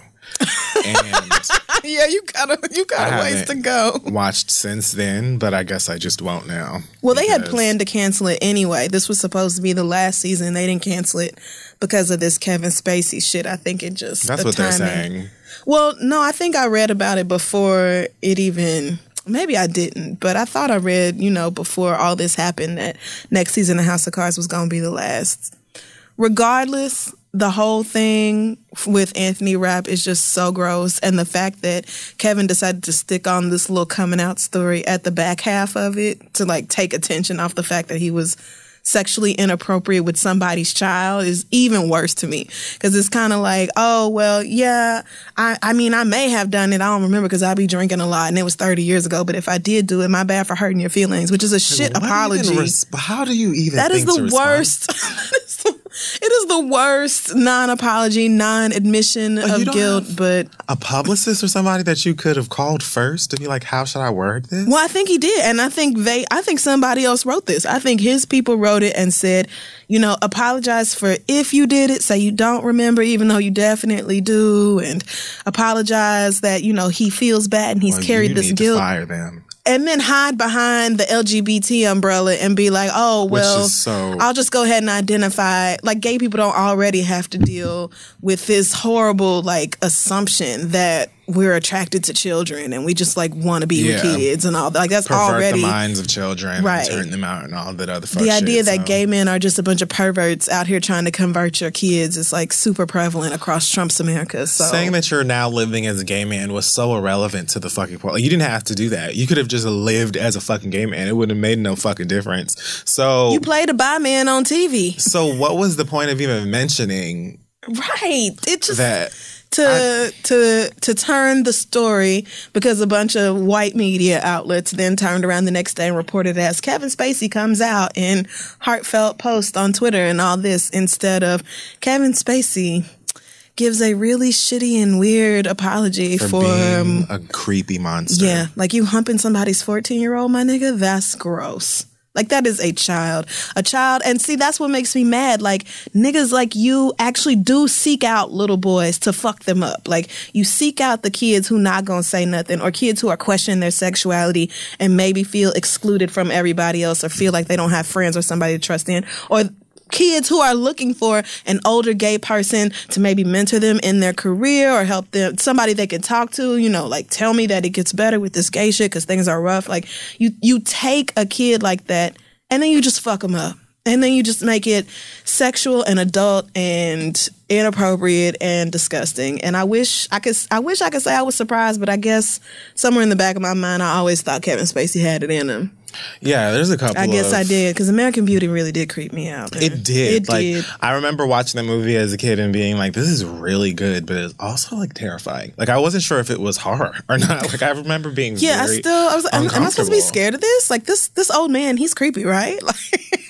And yeah, you got a, you got a ways to go. Watched since then, but I guess I just won't now. Well, they had planned to cancel it anyway. This was supposed to be the last season. They didn't cancel it because of this Kevin Spacey shit. I think it just... That's the what timing. they're saying. Well, no, I think I read about it before it even... Maybe I didn't, but I thought I read, you know, before all this happened that next season of House of Cards was going to be the last. Regardless, the whole thing with Anthony Rapp is just so gross. And the fact that Kevin decided to stick on this little coming out story at the back half of it to like take attention off the fact that he was sexually inappropriate with somebody's child is even worse to me. Because it's kind of like, oh, well, yeah, I, I mean, I may have done it. I don't remember because I be drinking a lot and it was thirty years ago. But if I did do it, my bad for hurting your feelings, which is a shit What apology. res- how do you even That is think to the respond? worst. That is the- It is the worst non-apology, non-admission Oh, you of don't guilt, have but... A publicist or somebody that you could have called first to be like, how should I word this? Well, I think he did, and I think they, I think somebody else wrote this. I think his people wrote it and said, you know, apologize for if you did it, say you don't remember, even though you definitely do, and apologize that, you know, he feels bad and he's Well, carried you this need guilt. To fire them. And then hide behind the L G B T umbrella and be like, oh, well, Which is so... I'll just go ahead and identify. Like, gay people don't already have to deal with this horrible, like, assumption that we're attracted to children and we just, like, want to be Yeah. with kids and all that. Like, that's Pervert already... the minds of children Right. and turn them out and all that other fuck The idea shit, that so. gay men are just a bunch of perverts out here trying to convert your kids is, like, super prevalent across Trump's America. So Saying that you're now living as a gay man was so irrelevant to the fucking point. Like, you didn't have to do that. You could have just lived as a fucking gay man. It would have made no fucking difference. So you played a bi man on T V. So what was the point of even mentioning Right. It just... that? To I, to to turn the story because a bunch of white media outlets then turned around the next day and reported it as Kevin Spacey comes out in heartfelt post on Twitter and all this instead of Kevin Spacey gives a really shitty and weird apology for, for being um, a creepy monster. Yeah, like you humping somebody's fourteen-year-old, my nigga, that's gross. Like, that is a child. A child. And see, that's what makes me mad. Like, niggas like you actually do seek out little boys to fuck them up. Like, you seek out the kids who not gonna say nothing or kids who are questioning their sexuality and maybe feel excluded from everybody else or feel like they don't have friends or somebody to trust in. Or kids who are looking for an older gay person to maybe mentor them in their career or help them, somebody they can talk to, you know, like tell me that it gets better with this gay shit because things are rough. Like you, you take a kid like that and then you just fuck them up. And then you just make it sexual and adult and inappropriate and disgusting. And I wish I could, I wish I could say I was surprised, but I guess somewhere in the back of my mind, I always thought Kevin Spacey had it in him. Yeah, there's a couple I guess of, I did, because American Beauty really did creep me out. Man. It did. It like, did. I remember watching the movie as a kid and being like, this is really good, but it's also like terrifying. Like, I wasn't sure if it was horror or not. Like, I remember being yeah, very I still, I was like, am, am I supposed to be scared of this? Like, this this old man, he's creepy, right? Like,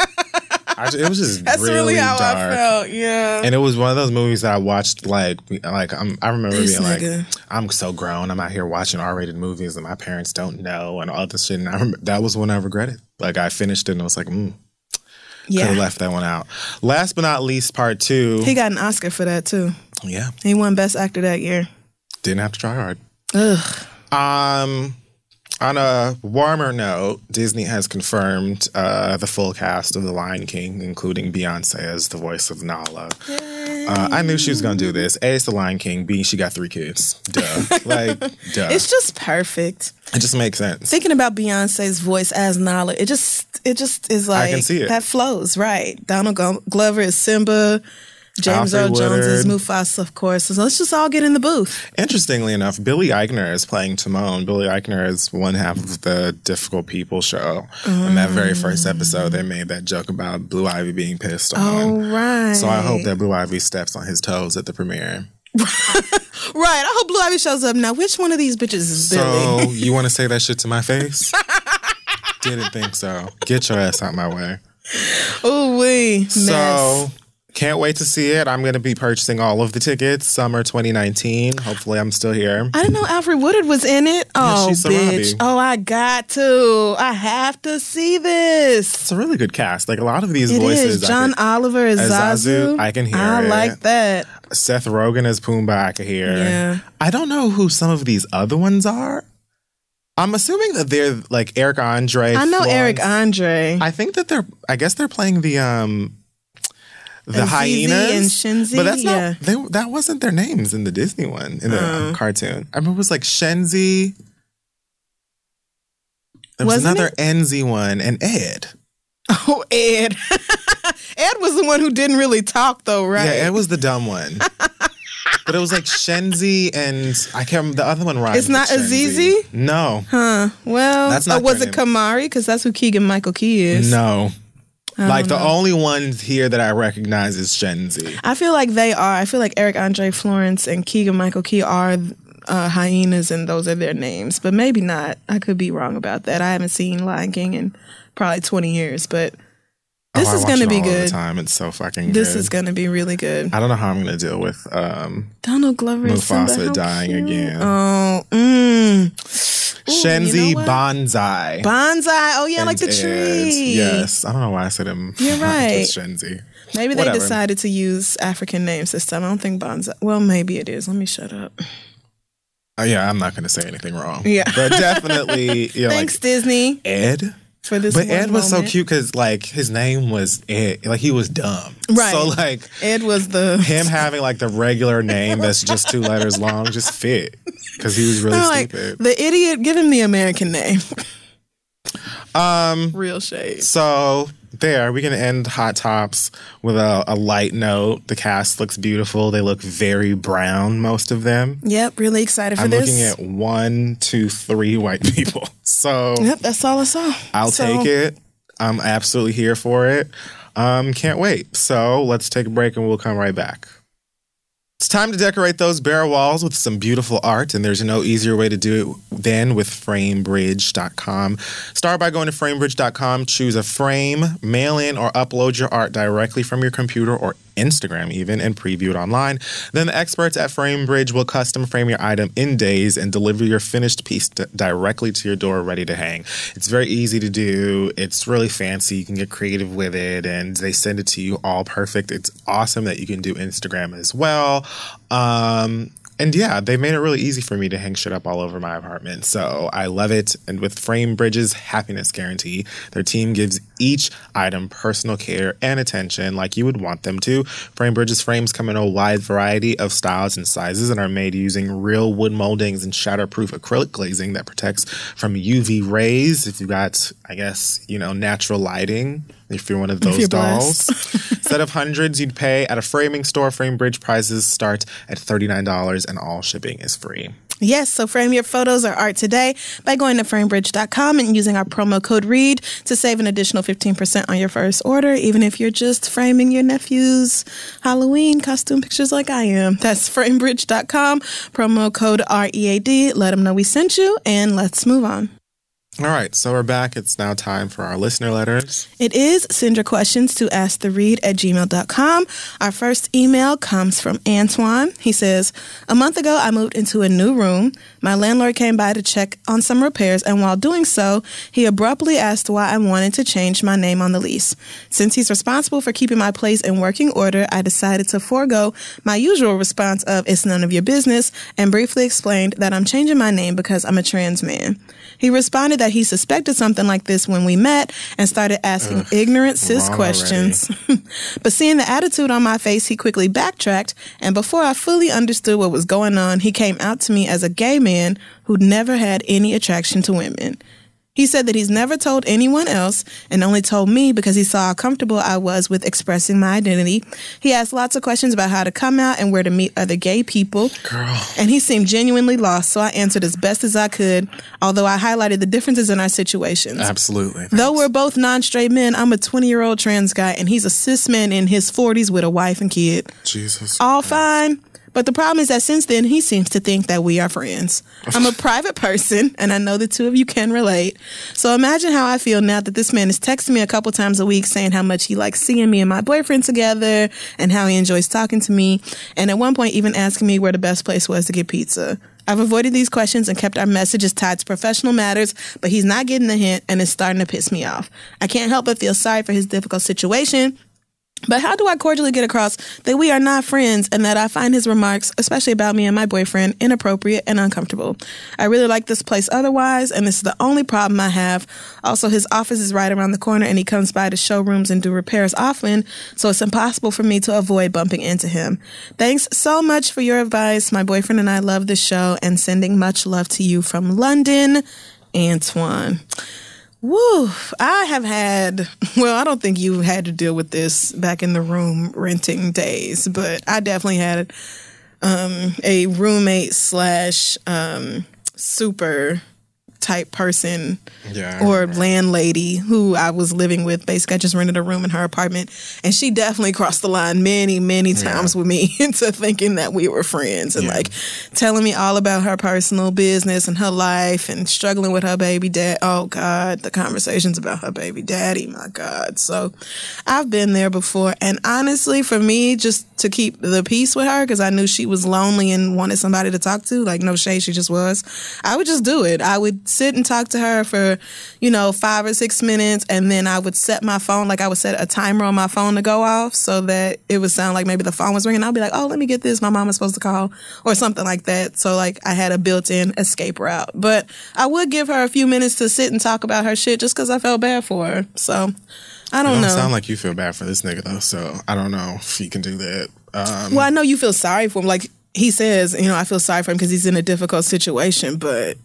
I, it was just that's really, really how dark. I felt, yeah. And it was one of those movies that I watched, like, like I'm, I remember This being nigga. like, I'm so grown. I'm out here watching R-rated movies and my parents don't know and all this shit. And I remember, that was one I regretted. Like, I finished it and I was like, mm, yeah. could have left that one out. Last but not least, part two. He got an Oscar for that, too. Yeah. He won Best Actor that year. Didn't have to try hard. Ugh. Um, on a warmer note, Disney has confirmed uh, the full cast of The Lion King, including Beyonce as the voice of Nala. Uh, I knew she was going to do this. A, it's The Lion King. B, she got three kids. Duh. Like, duh. It's just perfect. It just makes sense. Thinking about Beyonce's voice as Nala, it just it just is like, I can see it. That flows, right? Donald Glo- Glover is Simba. James Alfre Earl Jones is Woodard. Mufasa, of course. So let's just all get in the booth. Interestingly enough, Billy Eichner is playing Timon. Billy Eichner is one half of the Difficult People show. Mm. In that very first episode, they made that joke about Blue Ivy being pissed on. Oh, right. So I hope that Blue Ivy steps on his toes at the premiere. Right. I hope Blue Ivy shows up. Now, which one of these bitches is Billy? So, you want to say that shit to my face? Didn't think so. Get your ass out my way. Ooh, wee. So, can't wait to see it. I'm going to be purchasing all of the tickets summer twenty nineteen. Hopefully, I'm still here. I didn't know Alfre Woodard was in it. Oh, she's bitch. Sarabi. Oh, I got to. I have to see this. It's a really good cast. Like, a lot of these It voices. is. John I can, Oliver is as Zazu. Zazu, I can hear I it. like that. Seth Rogen as Pumbaa, I can hear. Yeah. I don't know who some of these other ones are. I'm assuming that they're like Eric Andre. I know Florence. Eric Andre. I think that they're, I guess they're playing the, um, the Azizi hyenas. and Shenzi, But that's yeah. not, they, that wasn't their names in the Disney one, in the Oh. cartoon. I remember it was like Shenzi. There was Wasn't another it? Enzi one and Ed. Oh, Ed. Ed was the one who didn't really talk, though, right? Yeah, Ed was the dumb one. But it was like Shenzi and I can't remember the other one. Rhymed It's not with Shenzi. Azizi? No, Huh. Well, That's not or was their it name. Kamari? Because that's who Keegan Michael Key is. no. Like the know. only ones here that I recognize is Shenzi. I feel like they are. I feel like Eric Andre Florence and Keegan Michael Key are uh, hyenas, and those are their names. But maybe not. I could be wrong about that. I haven't seen Lion King in probably twenty years, but this oh, I is watch going to it be all good. The time. It's so fucking This good. is going to be really good. I don't know how I'm going to deal with um, Donald Glover is Simba. Mufasa How dying cute. again. Oh, mm. Ooh, Shenzi you know what? Bonsai. Bonsai. Oh, yeah, like the And Ed. tree. Yes. I don't know why I said him. You're right. Just Shenzi. Maybe they Whatever. decided to use African names this time. I don't think Bonsai. Well, maybe it is. Let me shut up. Oh, yeah, I'm not going to say anything wrong. Yeah. But definitely, you know, Thanks, like Disney, Ed. for this. But one Ed was moment. so cute because, like, his name was Ed. Like, he was dumb. Right. So, like, Ed was the him having, like, the regular name that's just two letters long just fit because he was really I'm like, stupid. the idiot. Give him the American name. Um. Real shade. So, there, we can end Hot Tops with a, a light note. The cast looks beautiful. They look very brown, most of them. Yep, really excited for I'm this. looking at one, two, three white people. So, Yep, that's all I saw. I'll So, take it. I'm absolutely here for it. Um, can't wait. So let's take a break and we'll come right back. It's time to decorate those bare walls with some beautiful art, and there's no easier way to do it than with framebridge dot com. Start by going to framebridge dot com, choose a frame, mail in or upload your art directly from your computer or Instagram even, and preview it online. Then the experts at Framebridge will custom frame your item in days and deliver your finished piece d- directly to your door ready to hang. It's very easy to do. It's really fancy. You can get creative with it, and they send it to you all perfect. It's awesome that you can do Instagram as well. Um, and yeah, they made it really easy for me to hang shit up all over my apartment. So I love it. And with Framebridge's happiness guarantee, their team gives each item personal care and attention like you would want them to. Framebridge's frames come in a wide variety of styles and sizes and are made using real wood moldings and shatterproof acrylic glazing that protects from U V rays. If you've got, I guess, you know, natural lighting, if you're one of those you're dolls. blessed. Instead of hundreds you'd pay at a framing store, Framebridge prices start at thirty-nine dollars and all shipping is free. Yes, so frame your photos or art today by going to framebridge dot com and using our promo code READ to save an additional fifteen percent on your first order, even if you're just framing your nephew's Halloween costume pictures like I am. That's framebridge dot com, promo code R E A D. Let them know we sent you, and let's move on. All right, so we're back. It's now time for our listener letters. It is send your questions to ask the read at gmail dot com. Our first email comes from Antoine. He says, a month ago, I moved into a new room. My landlord came by to check on some repairs, and while doing so, he abruptly asked why I wanted to change my name on the lease. Since he's responsible for keeping my place in working order, I decided to forego my usual response of, it's none of your business, and briefly explained that I'm changing my name because I'm a trans man. He responded that he suspected something like this when we met and started asking Ugh, ignorant cis questions. But seeing the attitude on my face, he quickly backtracked, and before I fully understood what was going on, he came out to me as a gay man who'd never had any attraction to women. He said that he's never told anyone else and only told me because he saw how comfortable I was with expressing my identity. He asked lots of questions about how to come out and where to meet other gay people. Girl. And he seemed genuinely lost, so I answered as best as I could, although I highlighted the differences in our situations. Absolutely. Thanks. Though we're both non-straight men, I'm a twenty-year-old trans guy, and he's a cis man in his forties with a wife and kid. Jesus. All fine. But the problem is that since then, he seems to think that we are friends. I'm a private person, and I know the two of you can relate. So imagine how I feel now that this man is texting me a couple times a week saying how much he likes seeing me and my boyfriend together and how he enjoys talking to me. And at one point, even asking me where the best place was to get pizza. I've avoided these questions and kept our messages tied to professional matters, but he's not getting the hint, and it's starting to piss me off. I can't help but feel sorry for his difficult situation. But how do I cordially get across that we are not friends and that I find his remarks, especially about me and my boyfriend, inappropriate and uncomfortable? I really like this place otherwise, and this is the only problem I have. Also, his office is right around the corner, and he comes by to showrooms and do repairs often, so it's impossible for me to avoid bumping into him. Thanks so much for your advice. My boyfriend and I love the show, and sending much love to you from London, Antoine. Woo, I have had, well, I don't think you had to deal with this back in the room renting days, but I definitely had um, a roommate slash um, super type person yeah, or landlady who I was living with. Basically, I just rented a room in her apartment, and she definitely crossed the line many, many times yeah. with me into thinking that we were friends and yeah. like telling me all about her personal business and her life and struggling with her baby dad. Oh God, the conversations about her baby daddy, my God. So I've been there before, and honestly, for me, just to keep the peace with her, because I knew she was lonely and wanted somebody to talk to, like no shade, she just was, I would just do it. I would sit and talk to her for, you know, five or six minutes, and then I would set my phone, like I would set a timer on my phone to go off so that it would sound like maybe the phone was ringing. I'll be like, oh, let me get this, my mom was supposed to call, or something like that. So like I had a built-in escape route. But I would give her a few minutes to sit and talk about her shit just because I felt bad for her. So I don't, it don't know. sound like you feel bad for this nigga though, so I don't know if you can do that. Um, well, I know you feel sorry for him. Like he says, you know, I feel sorry for him because he's in a difficult situation, but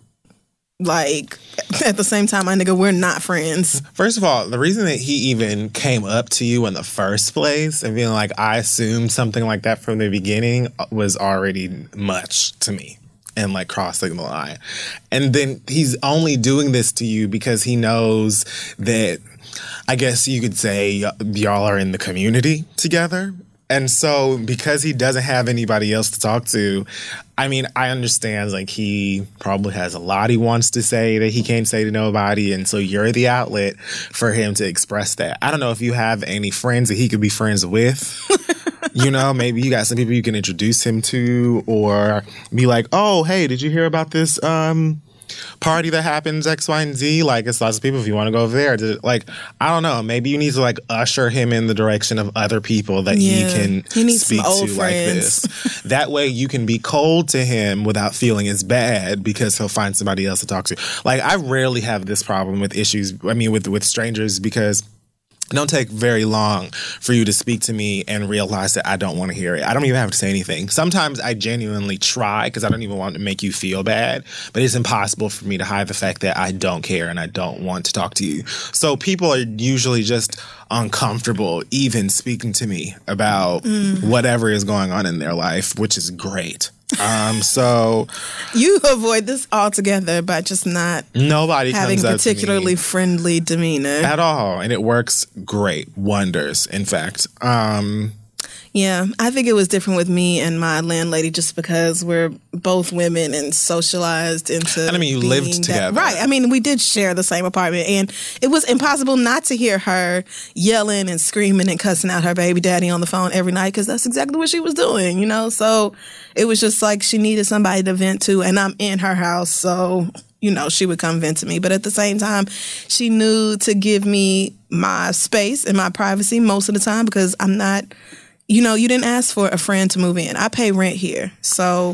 like, at the same time, my nigga, we're not friends. First of all, the reason that he even came up to you in the first place and being like, I assumed something like that from the beginning was already much to me and like crossing the line. And then he's only doing this to you because he knows that, I guess you could say, y- y'all are in the community together. And so because he doesn't have anybody else to talk to, I mean, I understand, like, he probably has a lot he wants to say that he can't say to nobody, and so you're the outlet for him to express that. I don't know if you have any friends that he could be friends with. You know, maybe you got some people you can introduce him to, or be like, oh, hey, did you hear about this um, party that happens X, Y, and Z? Like, it's lots of people if you want to go over there. Did it, like, I don't know. Maybe you need to, like, usher him in the direction of other people that yeah, he can he needs speak some old to friends. like this. That way you can be cold to him without feeling as bad because he'll find somebody else to talk to. Like, I rarely have this problem with issues, I mean, with with strangers, because it don't take very long for you to speak to me and realize that I don't want to hear it. I don't even have to say anything. Sometimes I genuinely try because I don't even want to make you feel bad, but it's impossible for me to hide the fact that I don't care and I don't want to talk to you. So people are usually just uncomfortable even speaking to me about mm. whatever is going on in their life, which is great. Um, so you avoid this altogether by just not nobody having comes up particularly to me friendly demeanor at all, and it works great, wonders. In fact, um, yeah, I think it was different with me and my landlady just because we're both women and socialized into. And I mean, you lived that, together, right? I mean, we did share the same apartment, and it was impossible not to hear her yelling and screaming and cussing out her baby daddy on the phone every night because that's exactly what she was doing, you know. So it was just like she needed somebody to vent to, and I'm in her house, so you know she would come vent to me. But at the same time, she knew to give me my space and my privacy most of the time because I'm not. You know, you didn't ask for a friend to move in. I pay rent here. So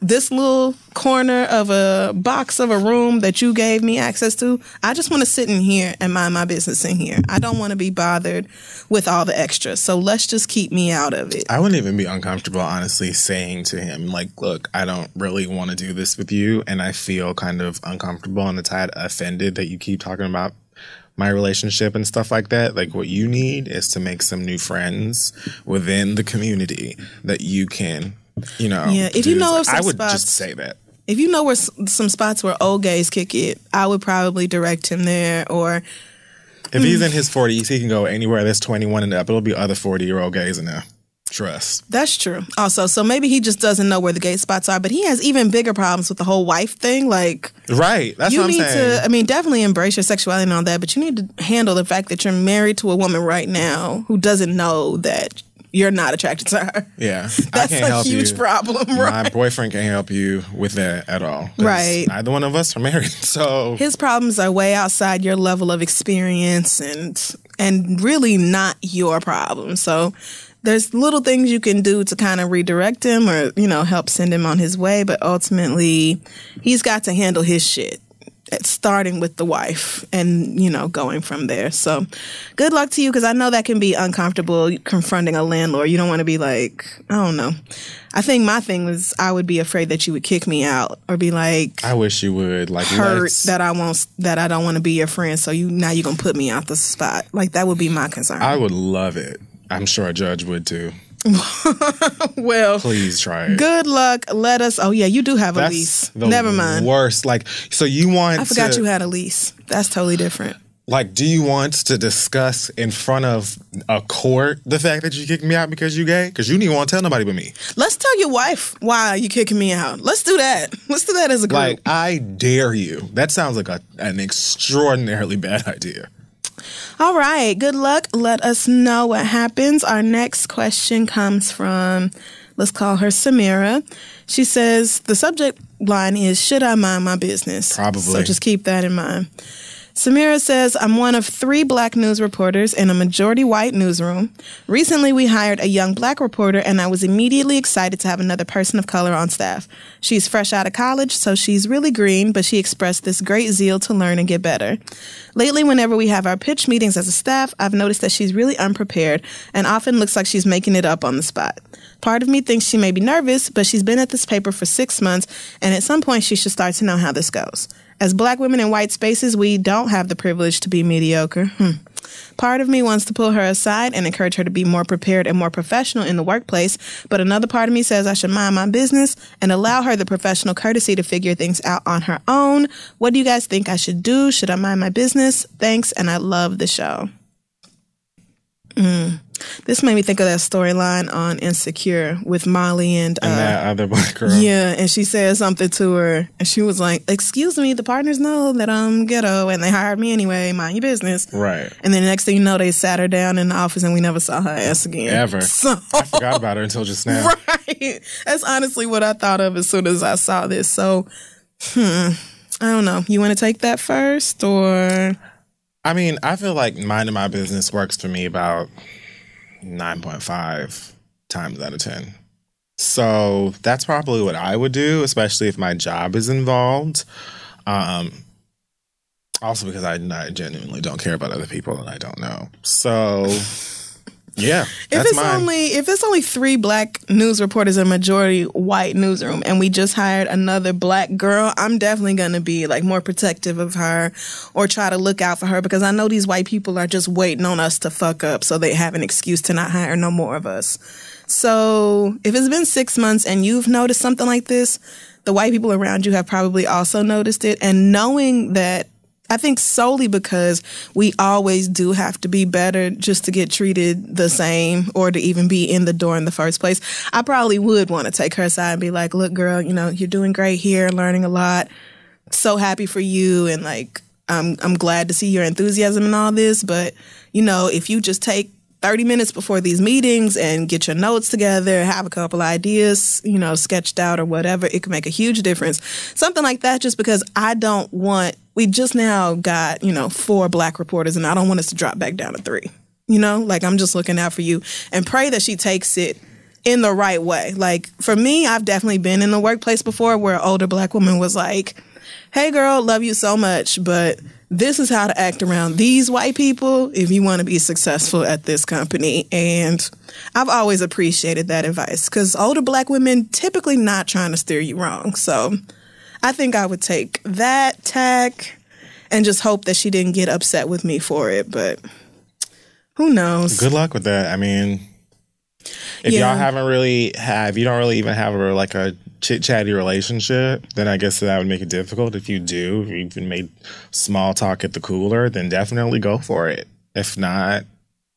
this little corner of a box of a room that you gave me access to, I just want to sit in here and mind my business in here. I don't want to be bothered with all the extras. So let's just keep me out of it. I wouldn't even be uncomfortable, honestly, saying to him, like, look, I don't really want to do this with you. And I feel kind of uncomfortable and a tad offended that you keep talking about my relationship and stuff like that. Like, what you need is to make some new friends within the community that you can, you know. Yeah, if you know of some I would spots, just say that. If you know where some spots where old gays kick it, I would probably direct him there. Or if he's in his forties, he can go anywhere that's twenty-one and up. It'll be other forty-year-old gays in there. Trust. That's true. Also, so maybe he just doesn't know where the gay spots are, but he has even bigger problems with the whole wife thing. Like, right. That's you what I'm need saying. to, I mean, definitely embrace your sexuality and all that, but you need to handle the fact that you're married to a woman right now who doesn't know that you're not attracted to her. Yeah. That's I can't a help huge you. problem, right? My boyfriend can't help you with that at all. 'Cause right. Neither one of us are married. So his problems are way outside your level of experience and and really not your problem. So there's little things you can do to kind of redirect him or, you know, help send him on his way. But ultimately, he's got to handle his shit, starting with the wife and, you know, going from there. So good luck to you, because I know that can be uncomfortable confronting a landlord. You don't want to be like, I don't know. I think my thing was I would be afraid that you would kick me out or be like, I wish you would. Like, hurt let's- that I won't, that I don't want to be your friend. So you now you're going to put me out the spot. Like, that would be my concern. I would love it. I'm sure a judge would too. Well, please try it. Good luck. Let us. Oh yeah, you do have a That's lease. the Never mind. Worst. Like, so you want? I forgot to, you had a lease. That's totally different. Like, do you want to discuss in front of a court the fact that you kicked me out because you gay? Because you didn't want to tell nobody but me. Let's tell your wife why you kicking me out. Let's do that. Let's do that as a group. Like, I dare you. That sounds like a, an extraordinarily bad idea. All right. Good luck. Let us know what happens. Our next question comes from, let's call her Samira. She says, the subject line is, should I mind my business? Probably. So just keep that in mind. Samira says, I'm one of three black news reporters in a majority white newsroom. Recently, we hired a young black reporter, and I was immediately excited to have another person of color on staff. She's fresh out of college, so she's really green, but she expressed this great zeal to learn and get better. Lately, whenever we have our pitch meetings as a staff, I've noticed that she's really unprepared and often looks like she's making it up on the spot. Part of me thinks she may be nervous, but she's been at this paper for six months, and at some point she should start to know how this goes. As black women in white spaces, we don't have the privilege to be mediocre. Hmm. Part of me wants to pull her aside and encourage her to be more prepared and more professional in the workplace, but another part of me says I should mind my business and allow her the professional courtesy to figure things out on her own. What do you guys think I should do? Should I mind my business? Thanks, and I love the show. Mm. This made me think of that storyline on Insecure with Molly and, uh, and that other black girl. Yeah, and she said something to her, and she was like, excuse me, the partners know that I'm ghetto, and they hired me anyway, mind your business. Right. And then the next thing you know, they sat her down in the office, and we never saw her ass again. Ever. So, I forgot about her until just now. Right. That's honestly what I thought of as soon as I saw this. So, hmm, I don't know. You want to take that first, or? I mean, I feel like minding my business works for me about nine point five times out of ten. So that's probably what I would do, especially if my job is involved. Um, also because I, I genuinely don't care about other people and I don't know. So yeah, if that's it's mine. only if it's only three black news reporters in a majority white newsroom, and we just hired another black girl, I'm definitely gonna be like more protective of her or try to look out for her, because I know these white people are just waiting on us to fuck up so they have an excuse to not hire no more of us. So if it's been six months and you've noticed something like this, the white people around you have probably also noticed it. And knowing that, I think solely because we always do have to be better just to get treated the same or to even be in the door in the first place, I probably would want to take her aside and be like, look, girl, you know, you're doing great here, learning a lot. So happy for you. And like, I'm, I'm glad to see your enthusiasm and all this. But, you know, if you just take thirty minutes before these meetings and get your notes together, have a couple ideas, you know, sketched out or whatever, it can make a huge difference. Something like that, just because I don't want, we just now got, you know, four black reporters, and I don't want us to drop back down to three. You know, like, I'm just looking out for you, and pray that she takes it in the right way. Like, for me, I've definitely been in the workplace before where an older black woman was like, hey, girl, love you so much, but this is how to act around these white people if you want to be successful at this company. And I've always appreciated that advice because older black women typically not trying to steer you wrong. So I think I would take that tack and just hope that she didn't get upset with me for it. But who knows? Good luck with that. I mean, if yeah. y'all haven't really have, you don't really even have a, like a chit-chatty relationship, then I guess that would make it difficult. If you do, if you've been made small talk at the cooler, then definitely go for it. If not,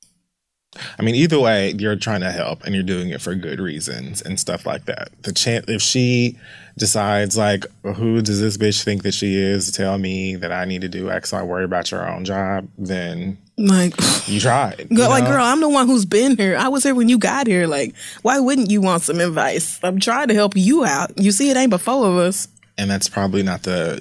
I mean, either way, you're trying to help and you're doing it for good reasons and stuff like that. The chance, if she decides like, who does this bitch think that she is to tell me that I need to do X, I worry about your own job, then like you tried. You like, know? Girl, I'm the one who's been here. I was here when you got here. Like, why wouldn't you want some advice? I'm trying to help you out. You see, it ain't but four of us. And that's probably not the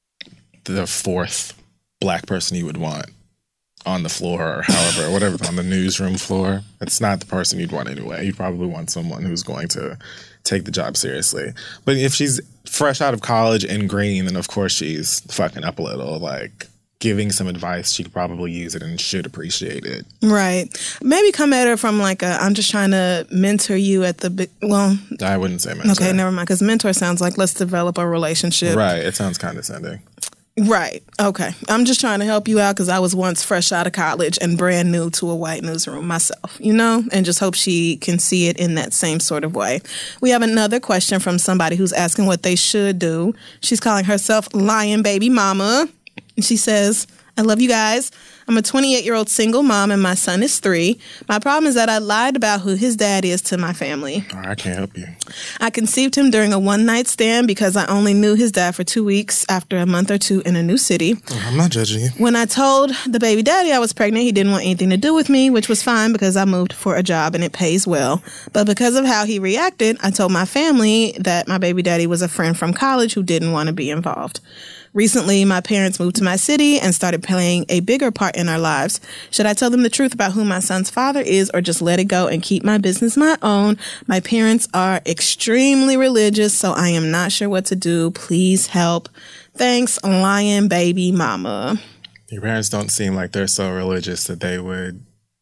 the fourth black person you would want on the floor or however, whatever, on the newsroom floor. It's not the person you'd want anyway. You'd probably want someone who's going to take the job seriously. But if she's fresh out of college and green, then of course she's fucking up a little. Like, giving some advice, she could probably use it and should appreciate it. Right. Maybe come at her from like a, I'm just trying to mentor you at the big, well. I wouldn't say mentor. Okay, never mind. Because mentor sounds like let's develop a relationship. Right. It sounds condescending. Right. Okay. I'm just trying to help you out because I was once fresh out of college and brand new to a white newsroom myself, you know, and just hope she can see it in that same sort of way. We have another question from somebody who's asking what they should do. She's calling herself Lion Baby Mama. And she says, I love you guys. I'm a twenty-eight-year-old single mom and my son is three. My problem is that I lied about who his dad is to my family. Oh, I can't help you. I conceived him during a one-night stand because I only knew his dad for two weeks after a month or two in a new city. Oh, I'm not judging you. When I told the baby daddy I was pregnant, he didn't want anything to do with me, which was fine because I moved for a job and it pays well. But because of how he reacted, I told my family that my baby daddy was a friend from college who didn't want to be involved. Recently, my parents moved to my city and started playing a bigger part in our lives. Should I tell them the truth about who my son's father is or just let it go and keep my business my own? My parents are extremely religious, so I am not sure what to do. Please help. Thanks, Lion Baby Mama. Your parents don't seem like they're so religious that they would...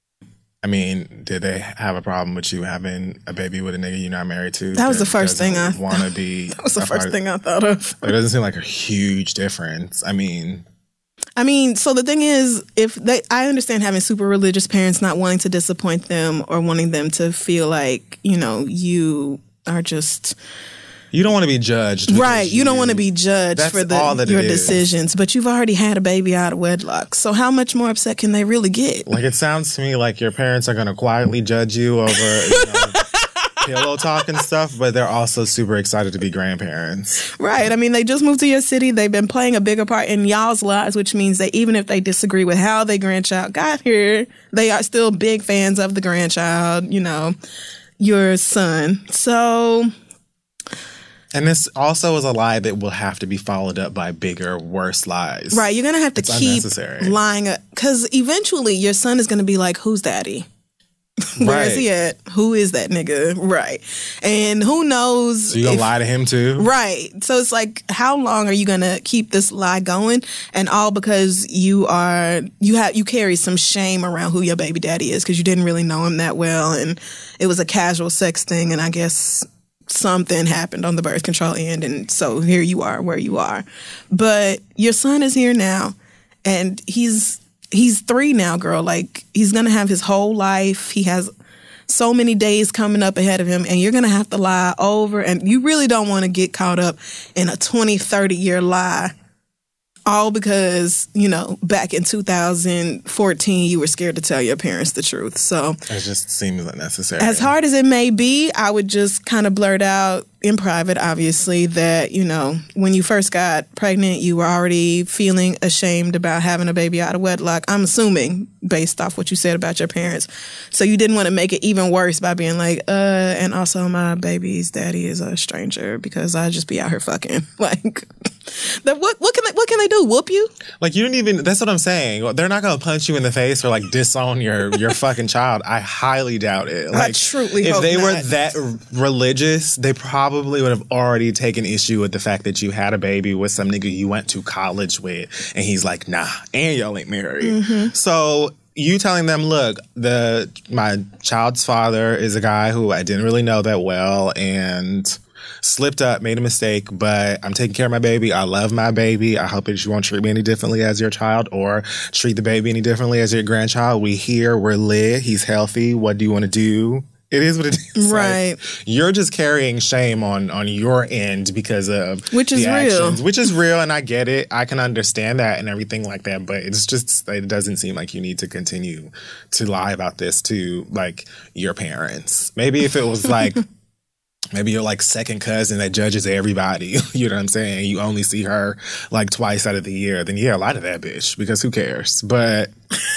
I mean, did they have a problem with you having a baby with a nigga you're not married to? That was the first thing I want to be. That was the first thing I thought of. It doesn't seem like a huge difference. I mean, I mean, so the thing is, if they, I understand having super religious parents not wanting to disappoint them or wanting them to feel like, you know, you are just. You don't want to be judged. Right. You, you don't want to be judged for the, your decisions, but you've already had a baby out of wedlock. So how much more upset can they really get? Like, it sounds to me like your parents are going to quietly judge you over you know, pillow talk and stuff, but they're also super excited to be grandparents. Right. I mean, they just moved to your city. They've been playing a bigger part in y'all's lives, which means that even if they disagree with how their grandchild got here, they are still big fans of the grandchild, you know, your son. So... And this also is a lie that will have to be followed up by bigger, worse lies. Right. You're going to have to it's keep lying. Because eventually your son is going to be like, who's daddy? Where right. is he at? Who is that nigga? Right. And who knows? So you're going to lie to him too? Right. So it's like, how long are you going to keep this lie going? And all because you are, you have, you carry some shame around who your baby daddy is because you didn't really know him that well. And it was a casual sex thing. And I guess... something happened on the birth control end, and so here you are where you are. But your son is here now, and he's he's three now, girl. Like, he's gonna have his whole life. He has so many days coming up ahead of him, and you're gonna have to lie over, and you really don't want to get caught up in a twenty, thirty year lie. All because, you know, back in two thousand fourteen, you were scared to tell your parents the truth. So it just seems unnecessary. As hard as it may be, I would just kind of blurt out in private, obviously, that, you know, when you first got pregnant, you were already feeling ashamed about having a baby out of wedlock. I'm assuming, based off what you said about your parents. So you didn't want to make it even worse by being like, uh, and also my baby's daddy is a stranger because I just be out here fucking. Like... The, what what can they what can they do? Whoop you? Like, you don't even, that's what I'm saying. They're not going to punch you in the face or like disown your, your fucking child. I highly doubt it. Like, I truly if hope they not. were that religious, they probably would have already taken issue with the fact that you had a baby with some nigga you went to college with. And he's like, nah, and y'all ain't married. Mm-hmm. So you telling them, look, the my child's father is a guy who I didn't really know that well and slipped up, made a mistake, but I'm taking care of my baby. I love my baby. I hope that you won't treat me any differently as your child or treat the baby any differently as your grandchild. We here, we're lit. He's healthy. What do you want to do? It is what it is. Right. Like, you're just carrying shame on on your end because of which is the real. actions, which is real, and I get it. I can understand that and everything like that, but it's just, it doesn't seem like you need to continue to lie about this to like your parents. Maybe if it was like maybe you're like second cousin that judges everybody, you know what I'm saying? You only see her like twice out of the year. Then yeah, lie to that bitch because who cares? But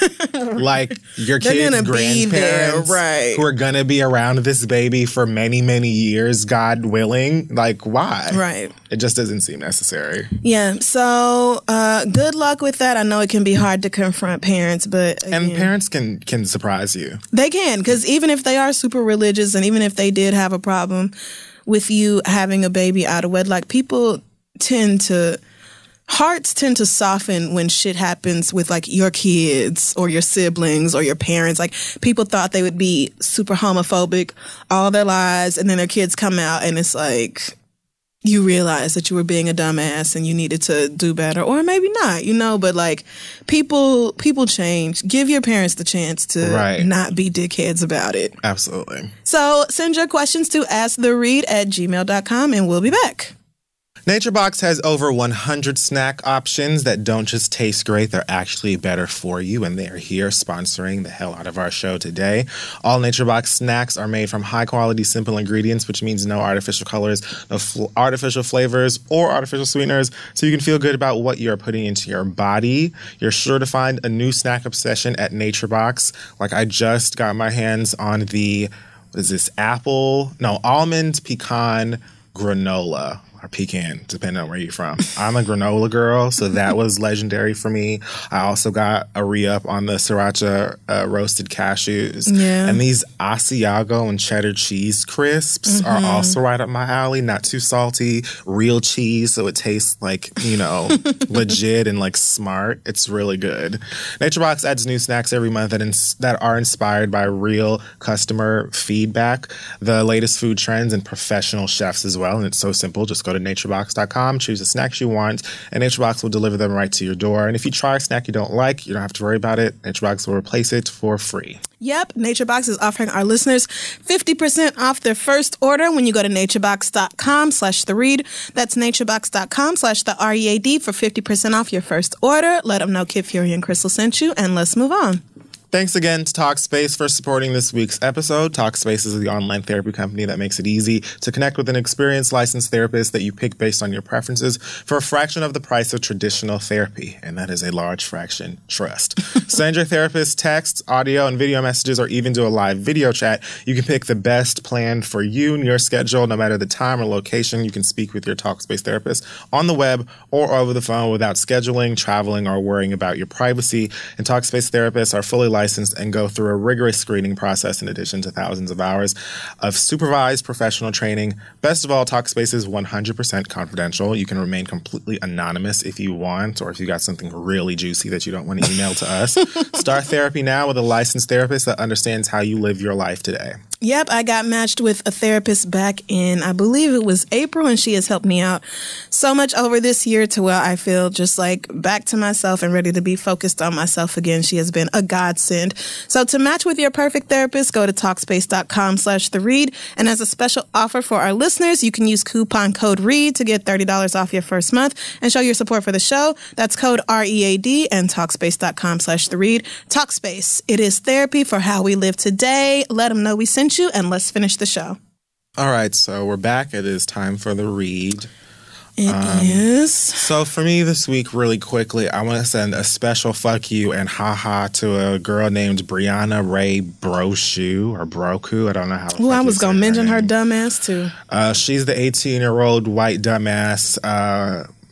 like your kids' grandparents right. who are gonna be around this baby for many, many years, God willing, like why? Right. It just doesn't seem necessary. Yeah. So uh, good luck with that. I know it can be hard to confront parents, but again, and parents can can surprise you. They can, because even if they are super religious and even if they did have a problem with you having a baby out of wedlock, people tend to, hearts tend to soften when shit happens with like your kids or your siblings or your parents. Like people thought they would be super homophobic all their lives, and then their kids come out and it's like, you realize that you were being a dumbass and you needed to do better, or maybe not, you know, but like people, people change. Give your parents the chance to right. not be dickheads about it. Absolutely. So send your questions to asktheread at gmail dot com and we'll be back. NatureBox has over one hundred snack options that don't just taste great, they're actually better for you, and they're here sponsoring the hell out of our show today. All NatureBox snacks are made from high-quality, simple ingredients, which means no artificial colors, no fl- artificial flavors, or artificial sweeteners, so you can feel good about what you're putting into your body. You're sure to find a new snack obsession at NatureBox. Like, I just got my hands on the, what is this, apple, no, almond pecan granola. Or pecan, depending on where you're from. I'm a granola girl, so that was legendary for me. I also got a re-up on the sriracha uh, roasted cashews. Yeah. And these Asiago and cheddar cheese crisps mm-hmm. are also right up my alley. Not too salty, real cheese, so it tastes like, you know, legit and like smart. It's really good. NatureBox adds new snacks every month that, ins- that are inspired by real customer feedback, the latest food trends, and professional chefs as well. And it's so simple. Just go to nature box dot com, choose the snacks you want, and NatureBox will deliver them right to your door. And if you try a snack you don't like, you don't have to worry about it. NatureBox will replace it for free. Yep, NatureBox is offering our listeners fifty percent off their first order when you go to nature box dot com slash the read. That's nature box dot com slash the R E A D for fifty percent off your first order. Let them know Kid Fury and Crystal sent you, and let's move on. Thanks again to Talkspace for supporting this week's episode. Talkspace is the online therapy company that makes it easy to connect with an experienced licensed therapist that you pick based on your preferences for a fraction of the price of traditional therapy. And that is a large fraction. Trust. Send your therapist texts, audio, and video messages, or even do a live video chat. You can pick the best plan for you and your schedule, no matter the time or location. You can speak with your Talkspace therapist on the web or over the phone without scheduling, traveling, or worrying about your privacy. And Talkspace therapists are fully licensed and go through a rigorous screening process in addition to thousands of hours of supervised professional training. Best of all, Talkspace is one hundred percent confidential. You can remain completely anonymous if you want, or if you got something really juicy that you don't want to email to us. Start therapy now with a licensed therapist that understands how you live your life today. Yep, I got matched with a therapist back in, I believe it was April, and she has helped me out so much over this year to where I feel just like back to myself and ready to be focused on myself again. She has been a godsend. So to match with your perfect therapist, go to talkspace dot com slash the read. And as a special offer for our listeners, you can use coupon code READ to get thirty dollars off your first month and show your support for the show. That's code R E A D and talkspace dot com slash the read. Talkspace, it is therapy for how we live today. Let them know we sent you, and let's finish the show. All right, so we're back. It is time for the read. It um, is. So for me this week, really quickly, I want to send a special fuck you and haha to a girl named Brianna Ray Brochu or Broku. I don't know how. Oh, I was going to mention her, her dumbass too. Uh, she's the eighteen-year-old white dumbass. Uh,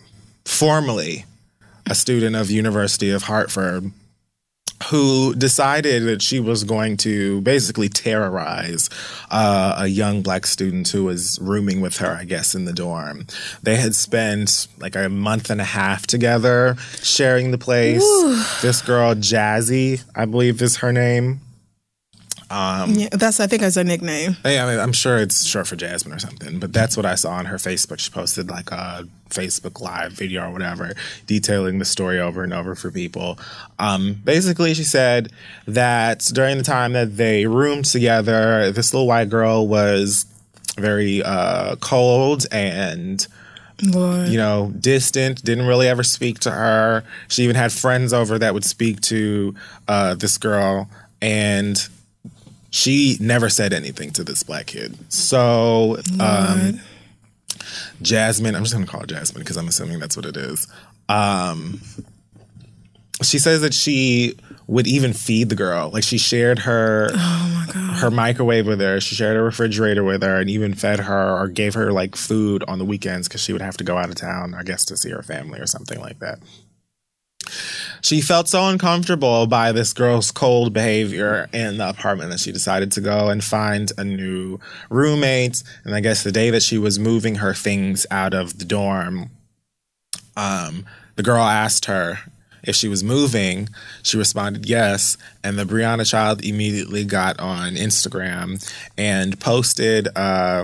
formerly a student of University of Hartford, who decided that she was going to basically terrorize uh, a young black student who was rooming with her, I guess, in the dorm. They had spent like a month and a half together sharing the place. Ooh. This girl, Jazzy, I believe is her name. Um, yeah, that's I think that's her nickname. Yeah, I mean, I'm sure it's short for Jasmine or something, but that's what I saw on her Facebook. She posted like a Facebook Live video or whatever, detailing the story over and over for people. Um, basically, she said that during the time that they roomed together, this little white girl was very uh, cold and Lord. you know, distant, didn't really ever speak to her. She even had friends over that would speak to uh, this girl, and she never said anything to this black kid. So, um, Jasmine, I'm just going to call her Jasmine because I'm assuming that's what it is. Um, she says that she would even feed the girl. Like, she shared her oh my God. her microwave with her. She shared her refrigerator with her and even fed her or gave her, like, food on the weekends because she would have to go out of town, I guess, to see her family or something like that. She felt so uncomfortable by this girl's cold behavior in the apartment that she decided to go and find a new roommate. And I guess the day that she was moving her things out of the dorm, um, the girl asked her if she was moving. She responded yes. And the Breonna child immediately got on Instagram and posted uh,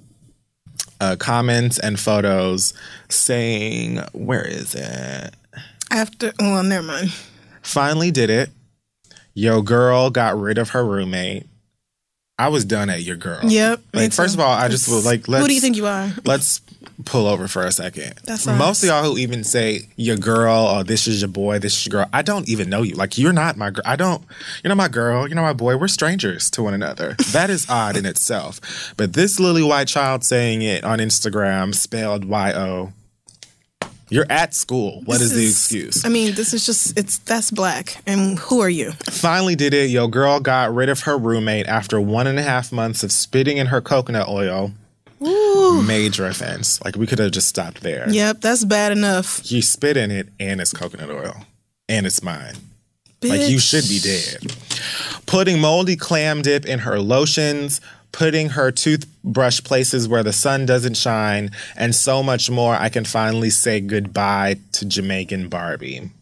uh, comments and photos saying, where is it? After, well, never mind. Finally did it. Yo girl got rid of her roommate. I was done at your girl. Yep. Like, first of all, I just was like, let's. Who do you think you are? Let's pull over for a second. That's Most of y'all who even say your girl or this is your boy, this is your girl, I don't even know you. Like, you're not my girl. I don't, you're not my girl, you're not my boy. We're strangers to one another. That is odd in itself. But this lily white child saying it on Instagram, spelled Y O. You're at school. What is, is the excuse? I mean, this is just, it's, that's black. And who are you? Finally did it. Yo girl got rid of her roommate after one and a half months of spitting in her coconut oil. Ooh. Major offense. Like, we could have just stopped there. Yep, that's bad enough. You spit in it and it's coconut oil. And it's mine. Bitch. Like, you should be dead. Putting moldy clam dip in her lotions, putting her toothbrush places where the sun doesn't shine, and so much more. I can finally say goodbye to Jamaican Barbie.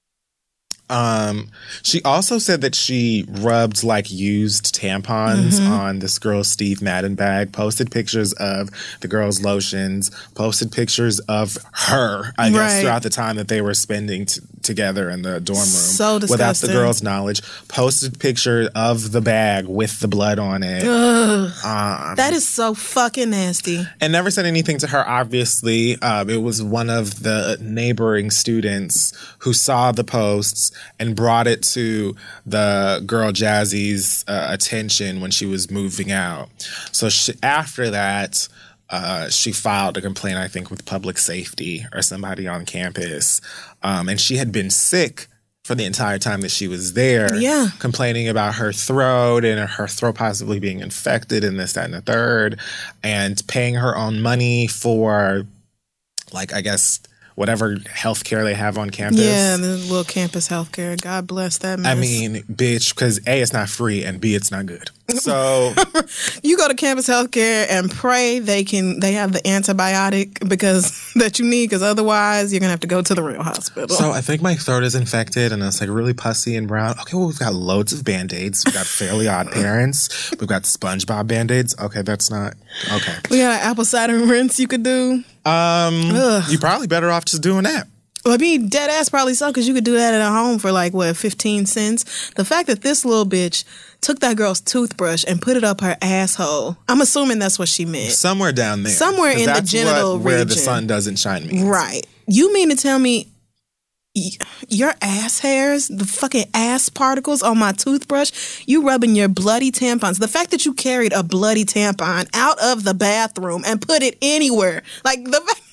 Um, she also said that she rubbed like used tampons mm-hmm. on this girl's Steve Madden bag, posted pictures of the girl's lotions, posted pictures of her, I guess, right. throughout the time that they were spending t- together in the dorm room. So disgusting. Without the girl's knowledge, posted picture of the bag with the blood on it. Um, that is so fucking nasty. And never said anything to her, obviously. Um, it was one of the neighboring students who saw the posts and brought it to the girl Jazzy's uh, attention when she was moving out. So she, after that, uh, she filed a complaint, I think, with public safety or somebody on campus. Um, and she had been sick for the entire time that she was there, yeah. complaining about her throat and her throat possibly being infected and this, that, and the third, and paying her own money for, like, I guess, whatever healthcare they have on campus. Yeah, the little campus healthcare. God bless that mess. I mean, bitch, because A, it's not free, and B, it's not good. So you go to campus healthcare and pray they can they have the antibiotic because that you need, because otherwise you're gonna have to go to the real hospital. So I think my throat is infected and it's like really pussy and brown. Okay, well, we've got loads of Band-Aids. We've got Fairly Odd Parents. We've got SpongeBob Band-Aids. Okay, that's not okay. We got an apple cider rinse you could do. Um, Ugh. You're probably better off just doing that. Well, I mean, dead ass probably so, because you could do that at home for like, what, fifteen cents? The fact that this little bitch took that girl's toothbrush and put it up her asshole, I'm assuming that's what she meant. Somewhere down there. Somewhere in the genital what, where region. the sun doesn't shine means. Right. You mean to tell me y- your ass hairs, the fucking ass particles on my toothbrush, you rubbing your bloody tampons. The fact that you carried a bloody tampon out of the bathroom and put it anywhere. Like, the fact...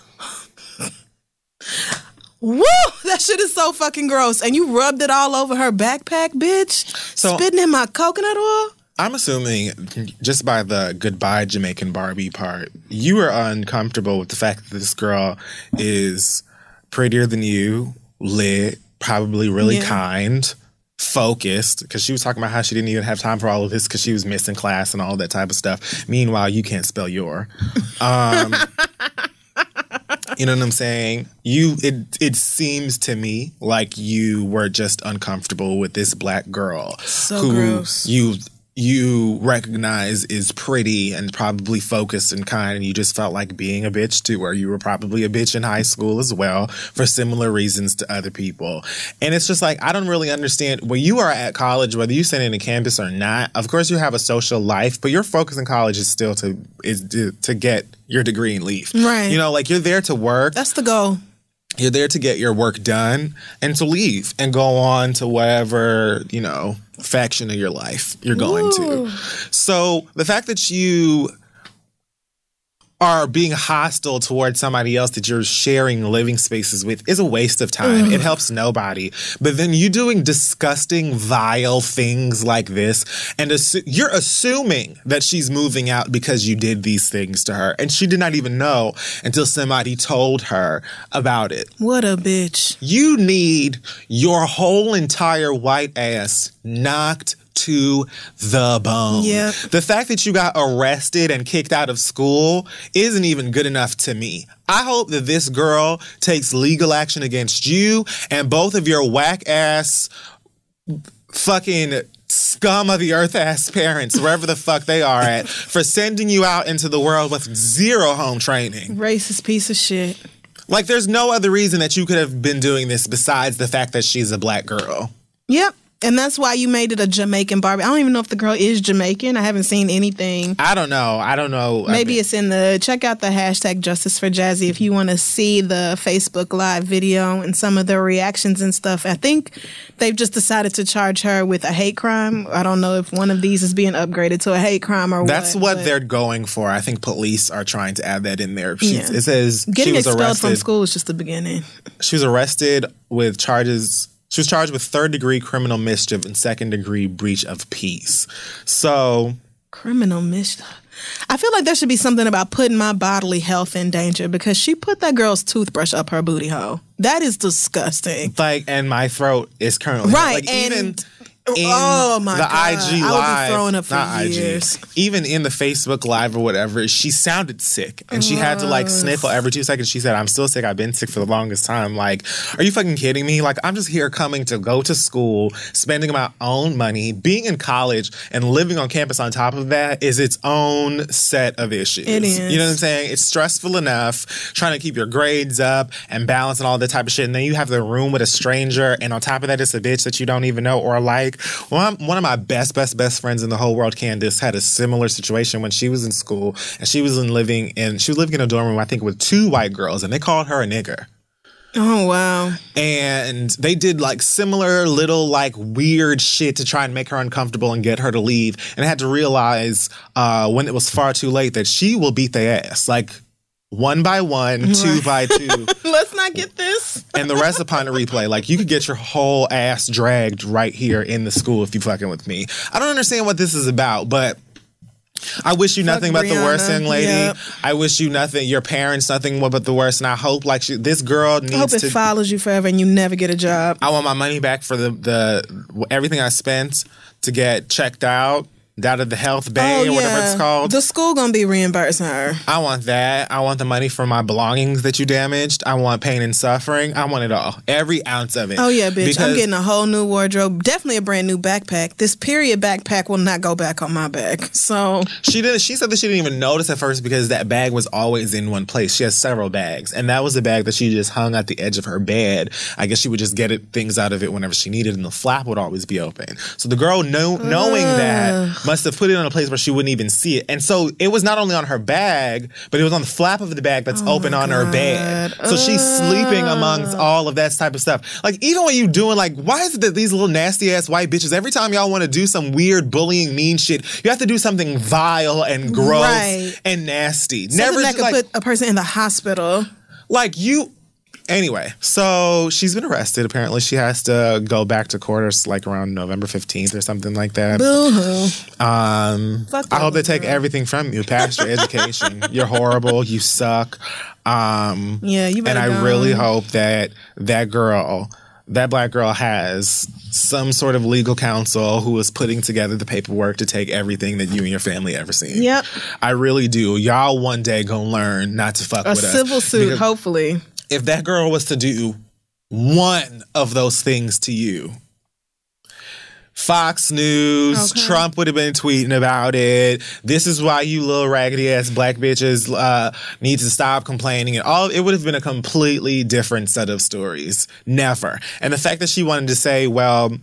Woo! That shit is so fucking gross. And you rubbed it all over her backpack, bitch? So, spitting in my coconut oil? I'm assuming, just by the goodbye Jamaican Barbie part, you were uncomfortable with the fact that this girl is prettier than you, lit, probably really Yeah. kind, focused, because she was talking about how she didn't even have time for all of this because she was missing class and all that type of stuff. Meanwhile, you can't spell your. Um, you know what I'm saying? You it it seems to me like you were just uncomfortable with this black girl So who gross. you you recognize is pretty and probably focused and kind, and you just felt like being a bitch to her. You were probably a bitch in high school as well for similar reasons to other people. And it's just like, I don't really understand. When you are at college, whether you sit in a campus or not, of course you have a social life, but your focus in college is still to is to, to get your degree and leave. Right. You know, like you're there to work. That's the goal. You're there to get your work done and to leave and go on to whatever, you know, faction of your life you're going Ooh. to. So the fact that you are being hostile towards somebody else that you're sharing living spaces with is a waste of time. Ugh. It helps nobody. But then you doing disgusting, vile things like this, and assu- you're assuming that she's moving out because you did these things to her. And she did not even know until somebody told her about it. What a bitch. You need your whole entire white ass knocked to the bone. Yep. The fact that you got arrested and kicked out of school isn't even good enough to me. I hope that this girl takes legal action against you and both of your whack ass fucking scum of the earth ass parents, wherever the fuck they are at, for sending you out into the world with zero home training. Racist piece of shit. Like, there's no other reason that you could have been doing this besides the fact that she's a black girl. Yep. And that's why you made it a Jamaican Barbie. I don't even know if the girl is Jamaican. I haven't seen anything. I don't know. I don't know. Maybe I mean, it's in the, check out the hashtag Justice for Jazzy if you want to see the Facebook Live video and some of the reactions and stuff. I think they've just decided to charge her with a hate crime. I don't know if one of these is being upgraded to a hate crime or that's what. what but they're going for. I think police are trying to add that in there. She's, Yeah. It says Getting she was expelled arrested. from school is just the beginning. She was arrested with charges. She was charged with third degree criminal mischief and second degree breach of peace. So Criminal mischief. I feel like there should be something about putting my bodily health in danger because she put that girl's toothbrush up her booty hole. That is disgusting. like, and my throat is currently Right, like and- even. In Oh, my the God. I G I would be live, throwing up for not years. I G, even in the Facebook live or whatever, she sounded sick and she had to like sniffle every two seconds. She said, "I'm still sick. I've been sick for the longest time." Like, are you fucking kidding me? Like, I'm just here coming to go to school, spending my own money, being in college, and living on campus. On top of that is its own set of issues. It is. You know what I'm saying? It's stressful enough trying to keep your grades up and balance and all that type of shit. And then you have the room with a stranger, and on top of that, it's a bitch that you don't even know or like. Well, I'm, one of my best, best, best friends in the whole world, Candace, had a similar situation when she was in school, and she was in living in she was living in a dorm room, I think, with two white girls, and they called her a nigger. Oh, wow. And they did like similar little like weird shit to try and make her uncomfortable and get her to leave. And I had to realize uh, when it was far too late that she will beat their ass. Like one by one, two by two. Let's not get this. And the rest upon the replay. Like, you could get your whole ass dragged right here in the school if you fucking with me. I don't understand what this is about, but I wish you nothing but the worst, Brianna. young lady. Yep. I wish you nothing, your parents nothing but the worst. And I hope, like, she, this girl needs I hope it to. follows you forever and you never get a job. I want my money back for the, the everything I spent to get checked out. Out of the health bay or whatever it's called. The school gonna be reimbursing her. I want that. I want the money for my belongings that you damaged. I want pain and suffering. I want it all. Every ounce of it. Oh yeah, bitch. Because I'm getting a whole new wardrobe. Definitely a brand new backpack. This period backpack will not go back on my back. So she didn't she said that she didn't even notice at first because that bag was always in one place. She has several bags. And that was the bag that she just hung at the edge of her bed. I guess she would just get it, things out of it whenever she needed, and the flap would always be open. So the girl know, knowing Ugh. that must have put it in a place where she wouldn't even see it. And so it was not only on her bag, but it was on the flap of the bag that's Oh open my on her God. bed. So she's sleeping amongst all of that type of stuff. Like, even when you doing, like, why is it that these little nasty ass white bitches, every time y'all want to do some weird bullying mean shit, you have to do something vile and gross Right. and nasty. something Never that could like, put a person in the hospital. like you. Anyway, so she's been arrested. Apparently, she has to go back to court, or like around November fifteenth or something like that. Boo-hoo. Um, Fuck I hope they that take girl. everything from you past your education. You're horrible. You suck. Um, yeah, you better And I go. really hope that that girl, that black girl has some sort of legal counsel who is putting together the paperwork to take everything that you and your family ever seen. Yep. I really do. Y'all one day gonna learn not to fuck A with us. A civil suit, Because hopefully. if that girl was to do one of those things to you, Fox News, Okay. Trump would have been tweeting about it. This is why you little raggedy ass black bitches uh, need to stop complaining. And all it would have been a completely different set of stories. Never. And the fact that she wanted to say, well,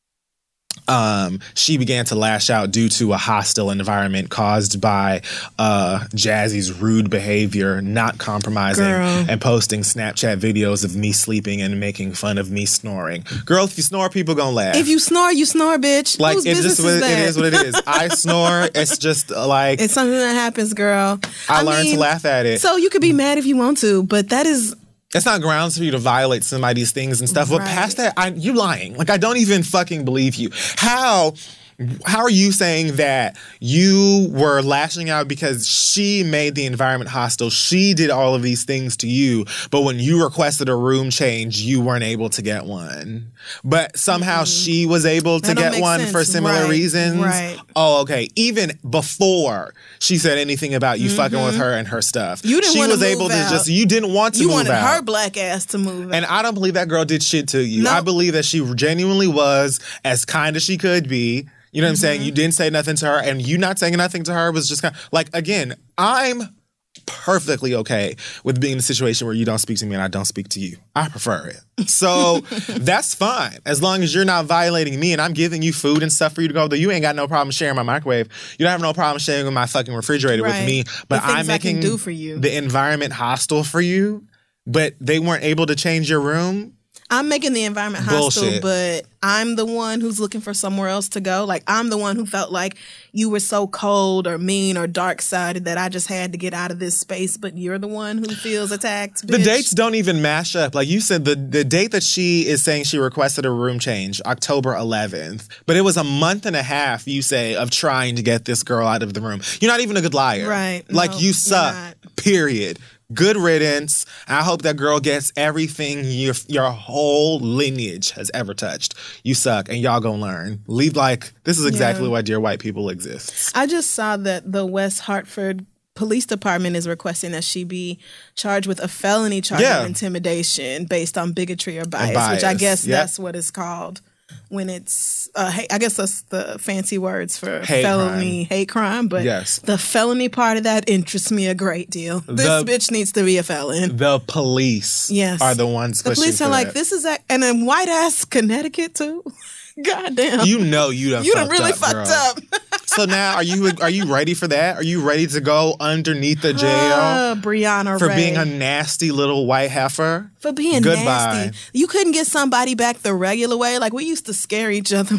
um, she began to lash out due to a hostile environment caused by uh, Jazzy's rude behavior, not compromising, Girl. and posting Snapchat videos of me sleeping and making fun of me snoring. Girl, if you snore, people gonna laugh. If you snore, you snore, bitch. Like, Whose it's business just what is it that? is what it is. I snore. It's just uh, like It's something that happens, girl. I, learned mean, to laugh at it. So you could be mad if you want to, but that is It's not grounds for you to violate somebody's things and stuff. But Right. past that, I, you lying. Like, I don't even fucking believe you. How? How are you saying that you were lashing out because she made the environment hostile? She did all of these things to you, but when you requested a room change, you weren't able to get one. But somehow mm-hmm. she was able to That don't get make one sense. for similar Right. reasons. Right. Oh, okay. Even before she said anything about you mm-hmm. fucking with her and her stuff, you didn't she wanna was move able out. to just. You didn't want to you move wanted out. her black ass to move out. And I don't believe that girl did shit to you. No. I believe that she genuinely was as kind as she could be. You know what I'm Mm-hmm. saying? You didn't say nothing to her, and you not saying nothing to her was just kind of, like, again, I'm perfectly okay with being in a situation where you don't speak to me and I don't speak to you. I prefer it. So that's fine. As long as you're not violating me and I'm giving you food and stuff for you to go, though you ain't got no problem sharing my microwave. You don't have no problem sharing my fucking refrigerator Right. with me. But The things I'm I can making do for you. the environment hostile for you, but they weren't able to change your room. I'm making the environment hostile, Bullshit. but I'm the one who's looking for somewhere else to go. Like, I'm the one who felt like you were so cold or mean or dark-sided that I just had to get out of this space, but you're the one who feels attacked, bitch. The dates don't even mash up. Like you said, the, the date that she is saying she requested a room change, October eleventh, but it was a month and a half, you say, of trying to get this girl out of the room. You're not even a good liar. Right. Like, No, you you're suck, not. period. Good riddance. I hope that girl gets everything your your whole lineage has ever touched. You suck, and y'all gonna learn. Leave like this is exactly Yeah. why Dear White People exists. I just saw that the West Hartford Police Department is requesting that she be charged with a felony charge Yeah. of intimidation based on bigotry or bias, bias, which I guess yep. that's what it's called when it's, uh, hate, I guess that's the fancy words for Hate felony hate crime. But Yes. the felony part of that interests me a great deal. This The- bitch needs to be a felon. The police Yes. are the ones The pushing police for are like, that. this is a, and then white ass Connecticut too. Goddamn. You know you done You done fucked really up, fucked girl. up. So now, are you are you ready for that? Are you ready to go underneath the jail Uh, Brianna for Ray. being a nasty little white heifer? For being Goodbye. nasty. You couldn't get somebody back the regular way. Like, we used to scare each other.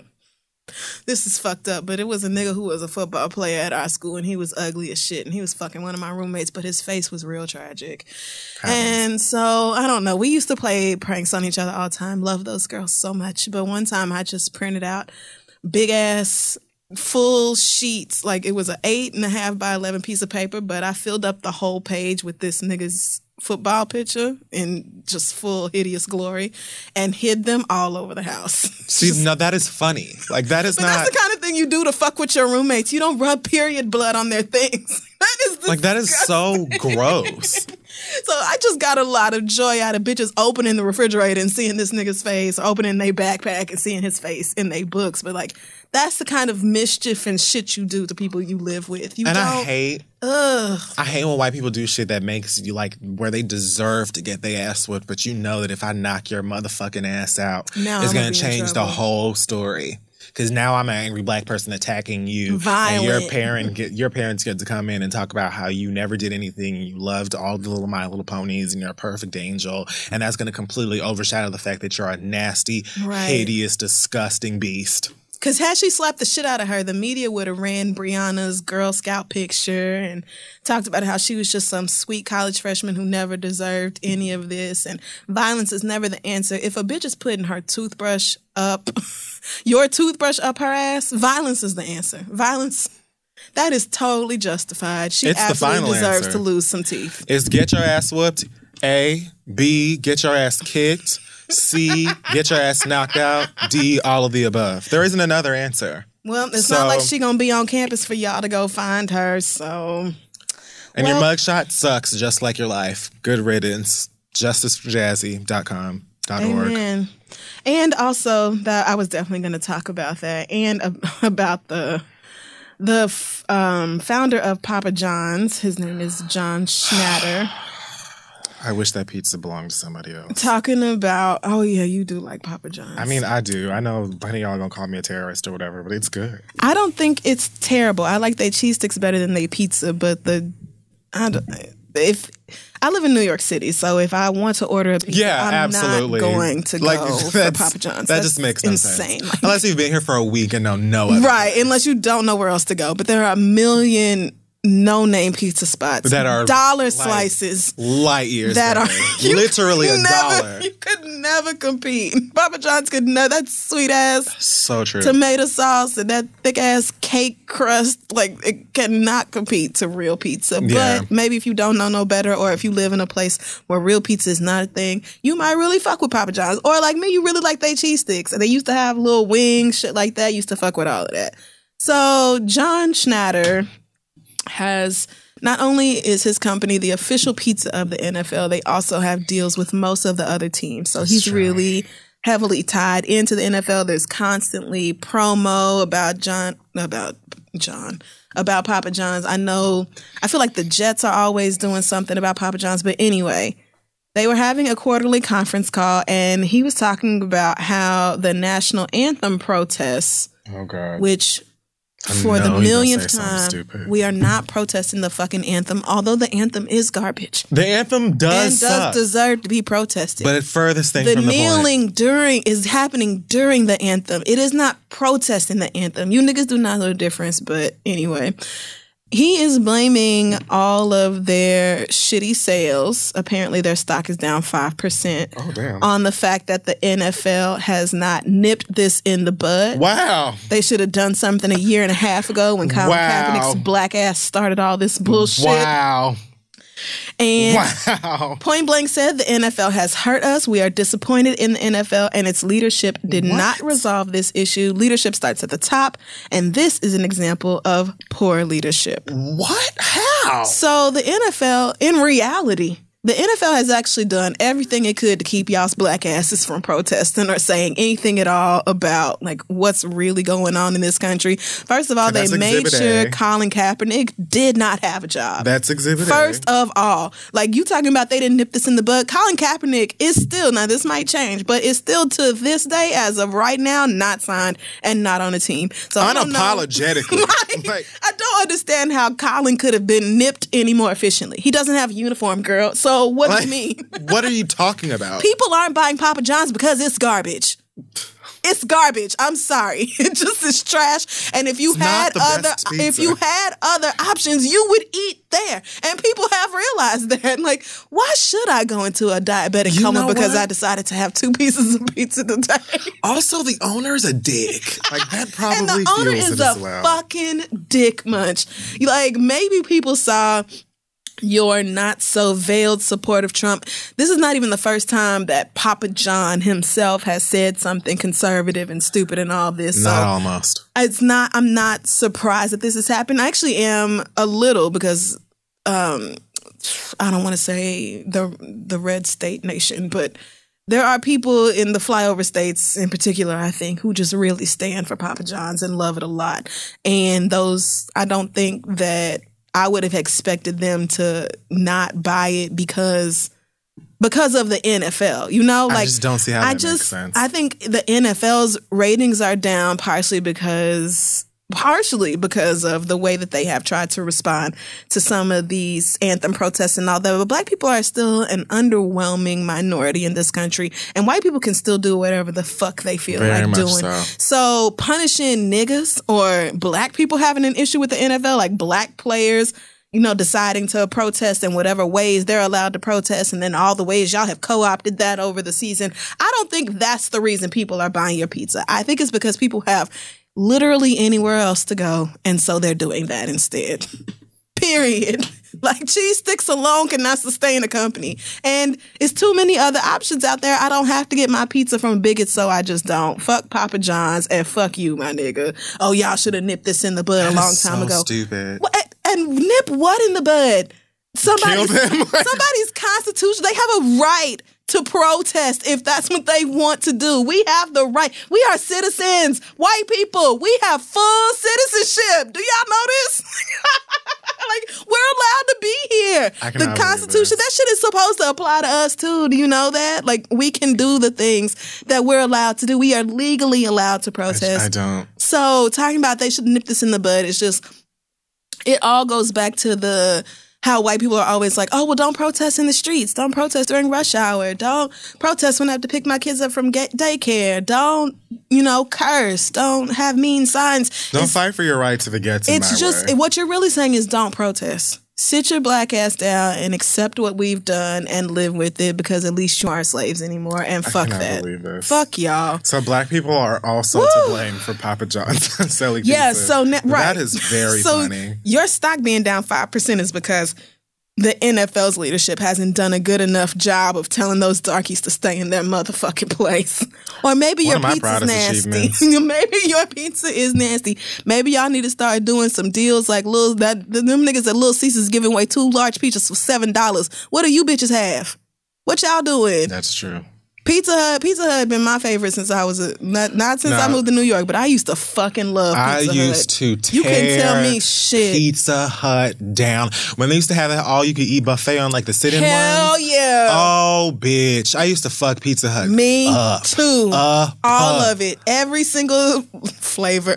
This is fucked up, but it was a nigga who was a football player at our school, and he was ugly as shit, and he was fucking one of my roommates, but his face was real tragic. And so, I don't know. We used to play pranks on each other all the time. Love those girls so much. But one time, I just printed out big ass full sheets. Like, it was an eight and a half by eleven piece of paper, but I filled up the whole page with this nigga's football picture in just full hideous glory and hid them all over the house. See, no, that is funny. Like, that is But not that's the kind of thing you do to fuck with your roommates. You don't rub period blood on their things. That is disgusting. like that is so gross. So I just got a lot of joy out of bitches opening the refrigerator and seeing this nigga's face, or opening their backpack and seeing his face in their books. But like, that's the kind of mischief and shit you do to people you live with. You And don't. I hate Ugh. I hate when white people do shit that makes you like where they deserve to get their ass whooped, but you know that if I knock your motherfucking ass out, Now it's I'm gonna gonna be in change the trouble. whole story. Because now I'm an angry black person attacking you, Violent. and your parent get your parents get to come in and talk about how you never did anything, and you loved all the little My Little Ponies, and you're a perfect angel, and that's gonna completely overshadow the fact that you're a nasty, Right. hideous, disgusting beast. Because had she slapped the shit out of her, the media would have ran Brianna's Girl Scout picture and talked about how she was just some sweet college freshman who never deserved any of this. And violence is never the answer. If a bitch is putting her toothbrush up, your toothbrush up her ass, violence is the answer. Violence That is totally justified. She It's the absolutely final deserves answer. to lose some teeth. It's get your ass whooped. A. B. Get your ass kicked. C. Get your ass knocked out. D. All of the above. There isn't another answer. Well, it's So- not like she gonna be on campus for y'all to go find her, so... And Well- your mugshot sucks just like your life. Good riddance. justice for jazzy dot com dot org. Amen. And also, that I was definitely going to talk about that, and uh, about the the f- um, founder of Papa John's. His name is John Schnatter. I wish that pizza belonged to somebody else. Talking about, oh yeah, you do like Papa John's. I mean, I do. I know plenty of y'all gonna call me a terrorist or whatever, but it's good. I don't think it's terrible. I like their cheese sticks better than their pizza, but the I don't, if I live in New York City, so if I want to order a pizza, Yeah, I'm absolutely. not going to Like, go for that's- Papa John's. That That's just makes no insane. sense. Like, Unless you've been here for a week and know no other. right, unless you don't know where else to go. But there are a million no-name pizza spots That are dollar like slices light years that are you, literally a never, dollar. You could never compete. Papa John's could never. That sweet ass So true. tomato sauce and that thick ass cake crust, like it cannot compete to real pizza. Yeah. But maybe if you don't know no better, or if you live in a place where real pizza is not a thing, you might really fuck with Papa John's. Or like me, you really like they cheese sticks. And they used to have little wings, shit like that. Used to fuck with all of that. So John Schnatter has, not only is his company the official pizza of the N F L, they also have deals with most of the other teams. So he's true. really heavily tied into the N F L. There's constantly promo about John, about John, about Papa John's. I know, I feel like the Jets are always doing something about Papa John's, but anyway, they were having a quarterly conference call, and he was talking about how the national anthem protests, oh God. which I for the know you're gonna millionth say something time, stupid. we are not protesting the fucking anthem, although the anthem is garbage The anthem does and does suck, deserve to be protested. but it furthest thing the from the point. kneeling during is happening during the anthem. It is not protesting the anthem. You niggas do not know the difference, but anyway. He is blaming all of their shitty sales. Apparently their stock is down five percent. Oh, damn. On the fact that the N F L has not nipped this in the bud. Wow. They should have done something a year and a half ago when Colin Wow. Kaepernick's black ass started all this bullshit. Wow. And Wow. point blank said the N F L has hurt us. We are disappointed in the N F L, and its leadership did What? not resolve this issue. Leadership starts at the top, and this is an example of poor leadership. What? How? So the N F L, in reality, the N F L has actually done everything it could to keep y'all's black asses from protesting or saying anything at all about like what's really going on in this country. First of all, And they that's made Exhibit sure A. Colin Kaepernick did not have a job. That's exhibit First A. of all, like you talking about they didn't nip this in the bud. Colin Kaepernick is still, now this might change, but it's still to this day, as of right now, not signed and not on a team. So I don't know- Unapologetically. like, Like- I don't understand how Colin could have been nipped any more efficiently. He doesn't have a uniform, girl. So what Like, do you mean? what are you talking about? People aren't buying Papa John's because it's garbage. It's garbage. I'm sorry. It just is trash. And if you It's had not the other best pizza. if you had other options, you would eat there. And people have realized that. Like, why should I go into a diabetic You coma know because what? I decided to have two pieces of pizza today? Also, the owner's a dick. Like, that And probably the owner fuels is it a as well. fucking dick munch. Like, maybe people saw your not so veiled support of Trump. This is not even the first time that Papa John himself has said something conservative and stupid and all this. Not so almost. it's not, I'm not surprised that this has happened. I actually am a little because um, I don't want to say the the red state nation, but there are people in the flyover states in particular, I think, who just really stand for Papa John's and love it a lot. And those, I don't think that I would have expected them to not buy it because because of the N F L. You know, like I just don't see how I that just makes sense. I think the N F L's ratings are down partially because partially because of the way that they have tried to respond to some of these anthem protests and all that. But black people are still an underwhelming minority in this country, and white people can still do whatever the fuck they feel Very like much doing. so. So punishing niggas or black people having an issue with the N F L, like black players, you know, deciding to protest in whatever ways they're allowed to protest, and then all the ways y'all have co-opted that over the season. I don't think that's the reason people are buying your pizza. I think it's because people have literally anywhere else to go. And so they're doing that instead. Period. Like, cheese sticks alone cannot sustain a company. And it's too many other options out there. I don't have to get my pizza from Bigot, so I just don't. Fuck Papa John's and fuck you, my nigga. Oh, y'all should have nipped this in the bud a long time so ago. Stupid. What, and nip what in the bud? Somebody's, somebody's constitution. They have a right to protest if that's what they want to do. We have the right. We are citizens, white people. We have full citizenship. Do y'all know this? Like, we're allowed to be here. The Constitution, that shit is supposed to apply to us too. Do you know that? Like, we can do the things that we're allowed to do. We are legally allowed to protest. I, I don't. So talking about they should nip this in the bud, it's just, it all goes back to the how white people are always like, oh, well, don't protest in the streets. Don't protest during rush hour. Don't protest when I have to pick my kids up from get- daycare. Don't, you know, curse. Don't have mean signs. Don't it's, fight for your right to the get to It's my just, way. what you're really saying is don't protest. Sit your black ass down and accept what we've done and live with it, because at least you aren't slaves anymore. And fuck I that. Believe this. Fuck y'all. So black people are also Woo! to blame for Papa John's selling pizza. Yeah, so, ne- right. That is very so funny. Your stock being down five percent is because the N F L's leadership hasn't done a good enough job of telling those darkies to stay in their motherfucking place. Or maybe One your of my pizza's proudest nasty. Maybe your pizza is nasty. Maybe y'all need to start doing some deals like little that them niggas at Little Caesars giving away two large pizzas for seven dollars. What do you bitches have? What y'all doing? That's true. Pizza Hut, Pizza Hut been my favorite since I was a, not not since no. I moved to New York, but I used to fucking love Pizza I Hut. used to tear You can tell me shit. Pizza Hut down. When they used to have that all you could eat buffet on like the sit-in ones. Hell yeah. Oh, bitch. I used to fuck Pizza Hut Me up. too. Uh, All up. of it. Every single flavor.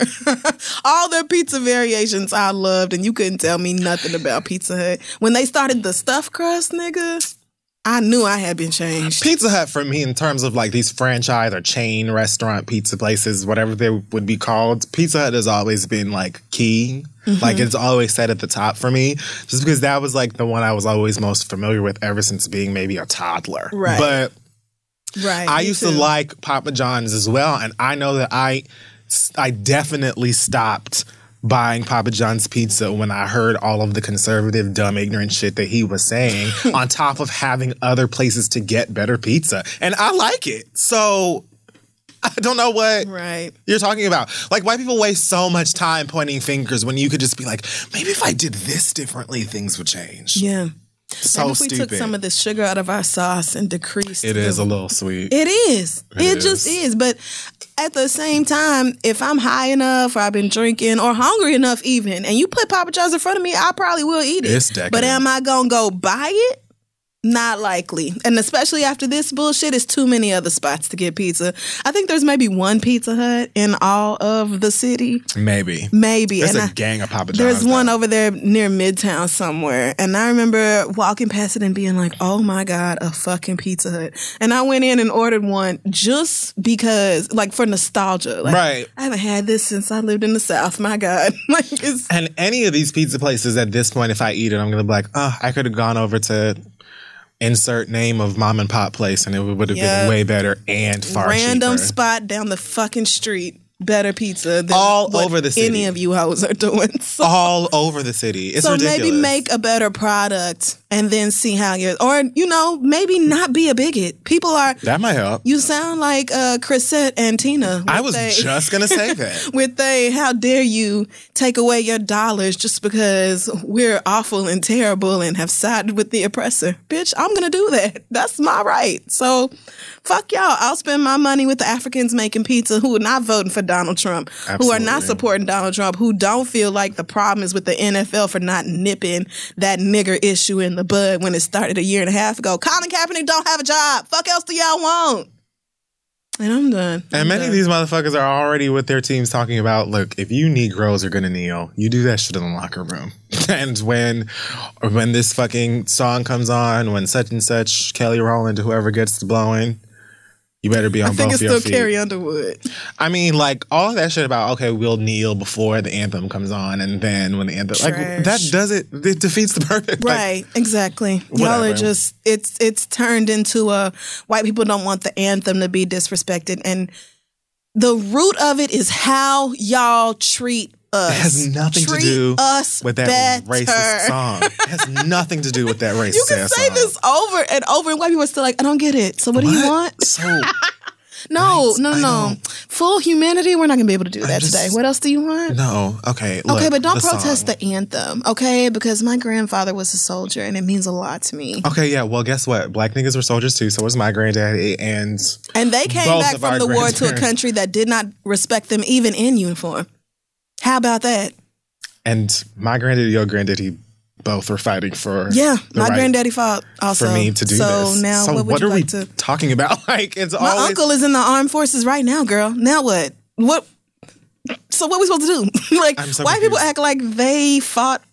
All their pizza variations I loved, and you couldn't tell me nothing about Pizza Hut. When they started the stuffed crust, nigga, I knew I had been changed. Pizza Hut for me, in terms of like these franchise or chain restaurant pizza places, whatever they would be called, Pizza Hut has always been like key. Mm-hmm. Like, it's always set at the top for me, just because that was like the one I was always most familiar with ever since being maybe a toddler. Right. But right. I used too. to like Papa John's as well, and I know that I, I definitely stopped buying Papa John's pizza when I heard all of the conservative, dumb, ignorant shit that he was saying, on top of having other places to get better pizza. And I like it. So I don't know what right. you're talking about. Like, white people waste so much time pointing fingers when you could just be like, maybe if I did this differently, things would change. Yeah. So and if we stupid. took some of the sugar out of our sauce and decreased It the, is a little sweet. It is. It, It it just is. is. But at the same time, if I'm high enough, or I've been drinking, or hungry enough even, and you put Papa John's in front of me, I probably will eat it. It's decadent. But am I going to go buy it? Not likely. And especially after this bullshit, it's too many other spots to get pizza. I think there's maybe one Pizza Hut in all of the city. Maybe. Maybe. There's and a I, gang of Papa John's. There's one now. over there near Midtown somewhere. And I remember walking past it and being like, oh my God, a fucking Pizza Hut. And I went in and ordered one just because, like, for nostalgia. Like, Right. I haven't had this since I lived in the South. My God. Like, it's, And any of these pizza places at this point, if I eat it, I'm going to be like, oh, I could have gone over to insert name of mom and pop place, and it would have Yep. been way better and far random cheaper. spot down the fucking street. Better pizza than All what over the city. any of you hoes are doing. So, All over the city. It's so ridiculous. maybe make a better product and then see how you're, or, you know, maybe not be a bigot. People are, That might help. you sound like uh, Chrisette and Tina. I with was they- just going to say that. with they, how dare you take away your dollars just because we're awful and terrible and have sided with the oppressor. Bitch, I'm going to do that. That's my right. So fuck y'all. I'll spend my money with the Africans making pizza who are not voting for Donald Trump, who are not Absolutely. supporting Donald Trump, who don't feel like the problem is with the N F L for not nipping that nigger issue in the bud when it started a year and a half ago. Colin Kaepernick don't have a job. Fuck else do y'all want? And I'm done. I'm And many done. of these motherfuckers are already with their teams talking about, look, if you Negroes are going to kneel, you do that shit in the locker room. And when or when this fucking song comes on, when such and such, Kelly Rowland, whoever gets to blowing, you better be on I think both it's your still feet. Carrie Underwood. I mean, like, all of that shit about, okay, we'll kneel before the anthem comes on, and then when the anthem, like, Trash. that does it, it defeats the purpose. Like, Right, exactly. Y'all whatever. are just, it's it's turned into a, white people don't want the anthem to be disrespected. And the root of it is how y'all treat us. It has nothing treat to do us with that better. racist song. It has nothing to do with that racist You can say song. this over and over, and white people are still like, I don't get it. So what, what? do you want? So no, right, no, no, no. Full humanity, we're not going to be able to do that just, today. What else do you want? No, okay. Look, okay, but don't the protest song. the anthem, okay? Because my grandfather was a soldier, and it means a lot to me. Okay, yeah, well, guess what? Black niggas were soldiers too, so was my granddaddy, and And they came both back of from our the war to a grandparents. country that did not respect them even in uniform. How about that? And my granddaddy, your granddaddy, both were fighting for Yeah, the my right granddaddy fought also. for me to do so this. Now, so what would what you are like we to... talking about? Like, it's My always uncle is in the armed forces right now, girl. Now what? What? So what we supposed to do? Like, I'm so white people confused. act like they fought.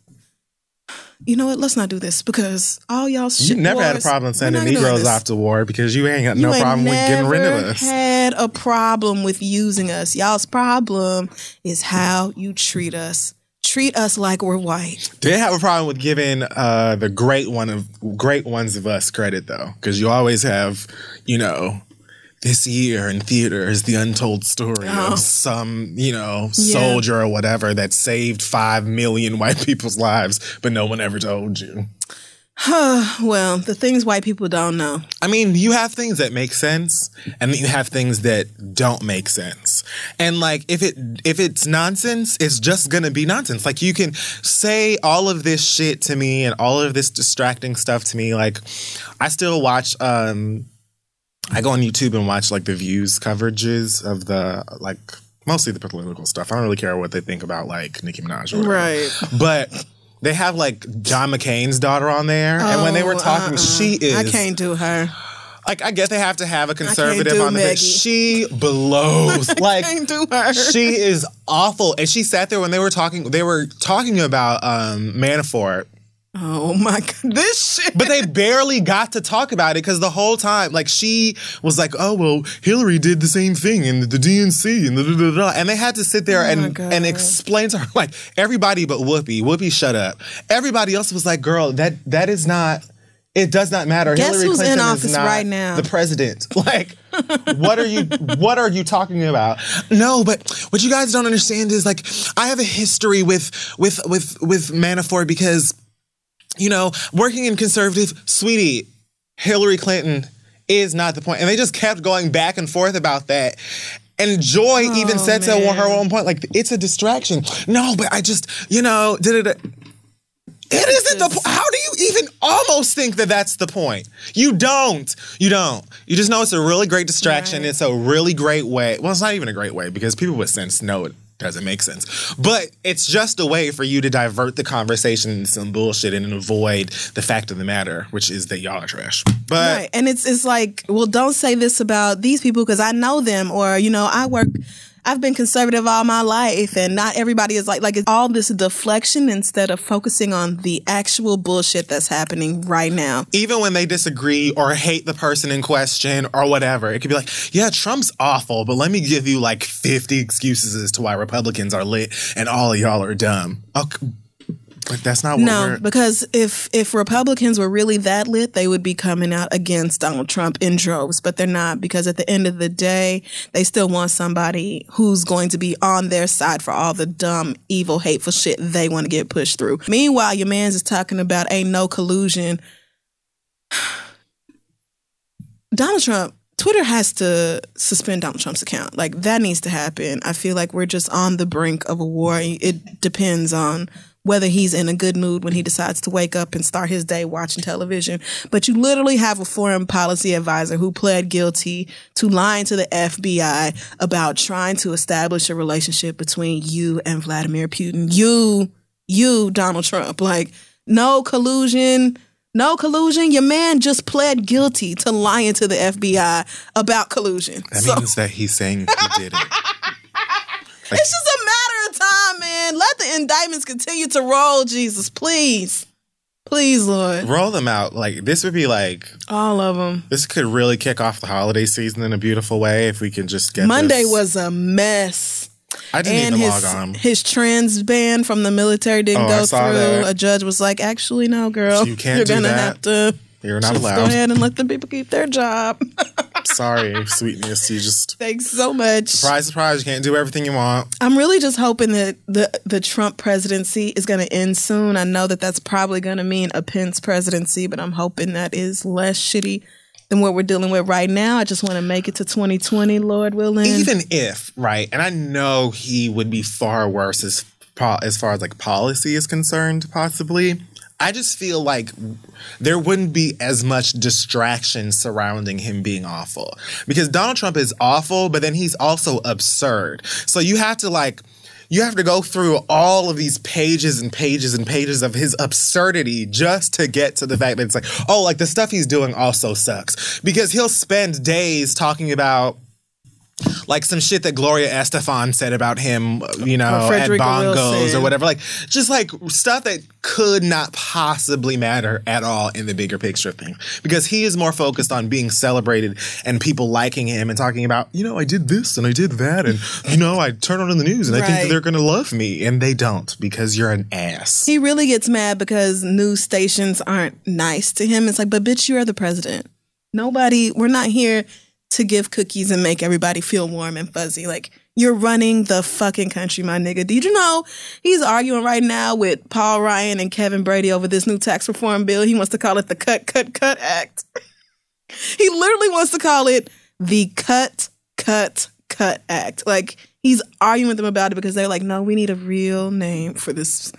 You know what? Let's not do this because all y'all shit You never had a wars, problem we're sending not doing Negroes this. off to war because you ain't got You no ain't problem with getting rid of never us. had a problem with using us. Y'all's problem is how you treat us. Treat us like we're white. They have a problem with giving uh, the great one of great ones of us credit though, because you always have, you know, this year in theaters, the untold story Oh. of some, you know, Yeah. soldier or whatever that saved five million white people's lives, but no one ever told you. Well, the things white people don't know. I mean, you have things that make sense, and then you have things that don't make sense. And like, if it if it's nonsense, it's just gonna be nonsense. Like, you can say all of this shit to me and all of this distracting stuff to me. Like, I still watch. Um, I go on YouTube and watch like the Views coverages of the like mostly the political stuff. I don't really care what they think about like Nicki Minaj or whatever. Right. But they have like John McCain's daughter on there, and when they were Oh, talking, uh-uh. she is. I can't do her. Like, I guess they have to have a conservative do on the Maggie. bench. She blows. Like, I can't do her. she is awful. And she sat there when they were talking. They were talking about um, Manafort. Oh my God, this shit. But they barely got to talk about it because the whole time, like, she was like, oh, well, Hillary did the same thing and the D N C and da da da da. And they had to sit there Oh my and, God. and explain to her, like, everybody but Whoopi. Whoopi, shut up. Everybody else was like, girl, that that is not, it does not matter. Guess Hillary who's Clinton in is office not right now? the president. Like, what are you, what are you talking about? No, but what you guys don't understand is, like, I have a history with, with, with, with Manafort because, you know, working in conservative, sweetie, Hillary Clinton is not the point. And they just kept going back and forth about that. And Joy Oh, even said to man. her own point, like, it's a distraction. No, but I just, you know, did it. It isn't the point. How do you even almost think that that's the point? You don't. You don't. You just know it's a really great distraction. Right. It's a really great way. Well, it's not even a great way because people with sense know it doesn't make sense. But it's just a way for you to divert the conversation into some bullshit and avoid the fact of the matter, which is that y'all are trash. But Right. And it's it's like, well, don't say this about these people because I know them, or, you know, I work, I've been conservative all my life and not everybody is like, like it's all this deflection instead of focusing on the actual bullshit that's happening right now. even when they disagree or hate the person in question or whatever, it could be like, yeah, Trump's awful, but let me give you like fifty excuses as to why Republicans are lit and all of y'all are dumb. Okay. But that's not what No, we're... because if if Republicans were really that lit, they would be coming out against Donald Trump in droves, but they're not, because at the end of the day, they still want somebody who's going to be on their side for all the dumb, evil, hateful shit they want to get pushed through. Meanwhile, your man's is talking about ain't no collusion. Donald Trump, Twitter has to suspend Donald Trump's account. Like, that needs to happen. I feel like we're just on the brink of a war. It depends on whether he's in a good mood when he decides to wake up and start his day watching television. But you literally have a foreign policy advisor who pled guilty to lying to the F B I about trying to establish a relationship between you and Vladimir Putin. You, you, Donald Trump. Like, no collusion. No collusion. Your man just pled guilty to lying to the F B I about collusion. That So- means that he's saying he did it. Like, It's just a matter of time, man. Let the indictments continue to roll, Jesus. Please. Please, Lord. roll them out. Like, this would be like... All of them. This could really kick off the holiday season in a beautiful way if we can just get Monday this. was a mess. I didn't And even his, log on. his trans ban from the military didn't Oh, I go saw through. that. A judge was like, actually, no, no, girl. You can't You're do gonna that. have to You're not just allowed. go ahead and let the people keep their job. Sorry, sweetness. You just... Thanks so much. Surprise, surprise. You can't do everything you want. I'm really just hoping that the, the Trump presidency is going to end soon. I know that that's probably going to mean a Pence presidency, but I'm hoping that is less shitty than what we're dealing with right now. I just want to make it to twenty twenty, Lord willing. Even if, right, and I know he would be far worse as, as far as like policy is concerned, possibly. I just feel like there wouldn't be as much distraction surrounding him being awful. Because Donald Trump is awful, but then he's also absurd. So you have to like, you have to go through all of these pages and pages and pages of his absurdity just to get to the fact that it's like, oh, like the stuff he's doing also sucks. Because he'll spend days talking about like some shit that Gloria Estefan said about him, you know, at bongos Wilson. Or whatever. Like, just like stuff that could not possibly matter at all in the bigger picture thing. Because he is more focused on being celebrated and people liking him and talking about, you know, I did this and I did that. And, you know, I turn on in the news and right. I think that they're going to love me. And they don't because you're an ass. He really gets mad because news stations aren't nice to him. It's like, but bitch, you are the president. Nobody, we're not here to give cookies and make everybody feel warm and fuzzy. Like, you're running the fucking country, my nigga. Did you know he's arguing right now with Paul Ryan and Kevin Brady over this new tax reform bill? He wants to call it the Cut, Cut, Cut Act. He literally wants to call it the Cut, Cut, Cut Act. Like, he's arguing with them about it because they're like, no, we need a real name for this.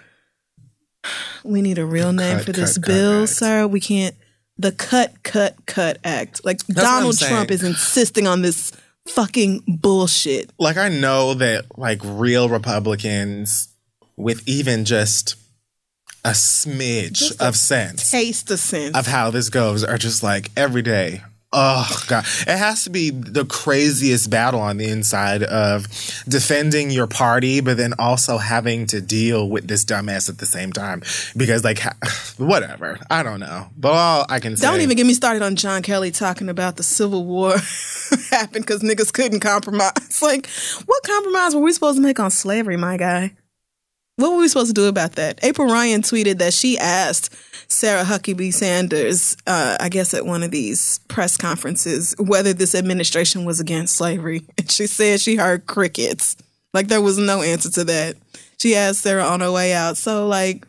We need a real name cut, for this cut, bill, cut sir. We can't. The Cut, Cut, Cut Act. Like, that's Donald Trump is insisting on this fucking bullshit. Like, I know that, like, real Republicans with even just a smidge just of sense. Taste of sense. Of how this goes are just like, every day. Oh, God. It has to be the craziest battle on the inside of defending your party, but then also having to deal with this dumbass at the same time. Because, like, whatever. I don't know. But all I can say... Don't even get me started on John Kelly talking about the Civil War happened because niggas couldn't compromise. Like, what compromise were we supposed to make on slavery, my guy? What were we supposed to do about that? April Ryan tweeted that she asked Sarah Huckabee Sanders, uh, I guess at one of these press conferences, whether this administration was against slavery. And she said she heard crickets. Like, there was no answer to that. She asked Sarah on her way out. So, like,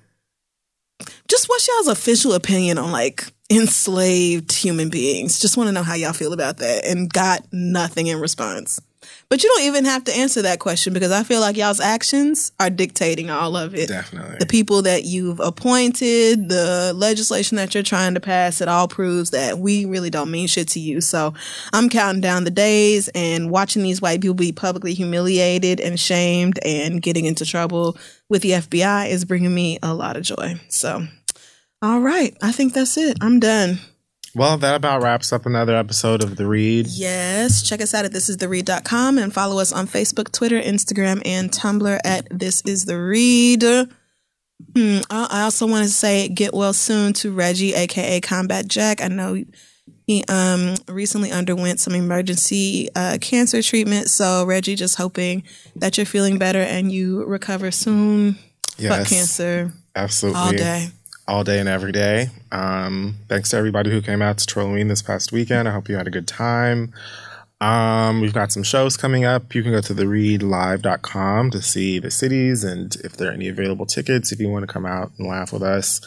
just what's y'all's official opinion on, like, enslaved human beings? Just want to know how y'all feel about that. And got nothing in response. But you don't even have to answer that question because I feel like y'all's actions are dictating all of it. Definitely. The people that you've appointed, the legislation that you're trying to pass, it all proves that we really don't mean shit to you. So I'm counting down the days and watching these white people be publicly humiliated and shamed and getting into trouble with the F B I is bringing me a lot of joy. So, all right. I think that's it. I'm done. Well, that about wraps up another episode of The Read. Yes. Check us out at this is the read dot com and follow us on Facebook, Twitter, Instagram, and Tumblr at This Is The Read. Hmm, I also want to say get well soon to Reggie, a k a. Combat Jack. I know he um, recently underwent some emergency uh, cancer treatment. So, Reggie, just hoping that you're feeling better and you recover soon. Yes. Fuck cancer. Absolutely. All day. All day and every day. Um, thanks to everybody who came out to Trolloween this past weekend. I hope you had a good time. Um, we've got some shows coming up. You can go to the read live dot com to see the cities and if there are any available tickets if you want to come out and laugh with us.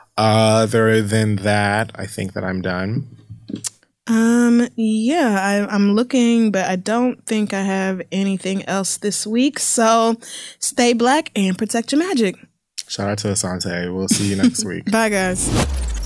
Other than that, I think that I'm done. Um, yeah, I, I'm looking, but I don't think I have anything else this week. So stay black and protect your magic. Shout out to Asante. We'll see you next week. Bye, guys.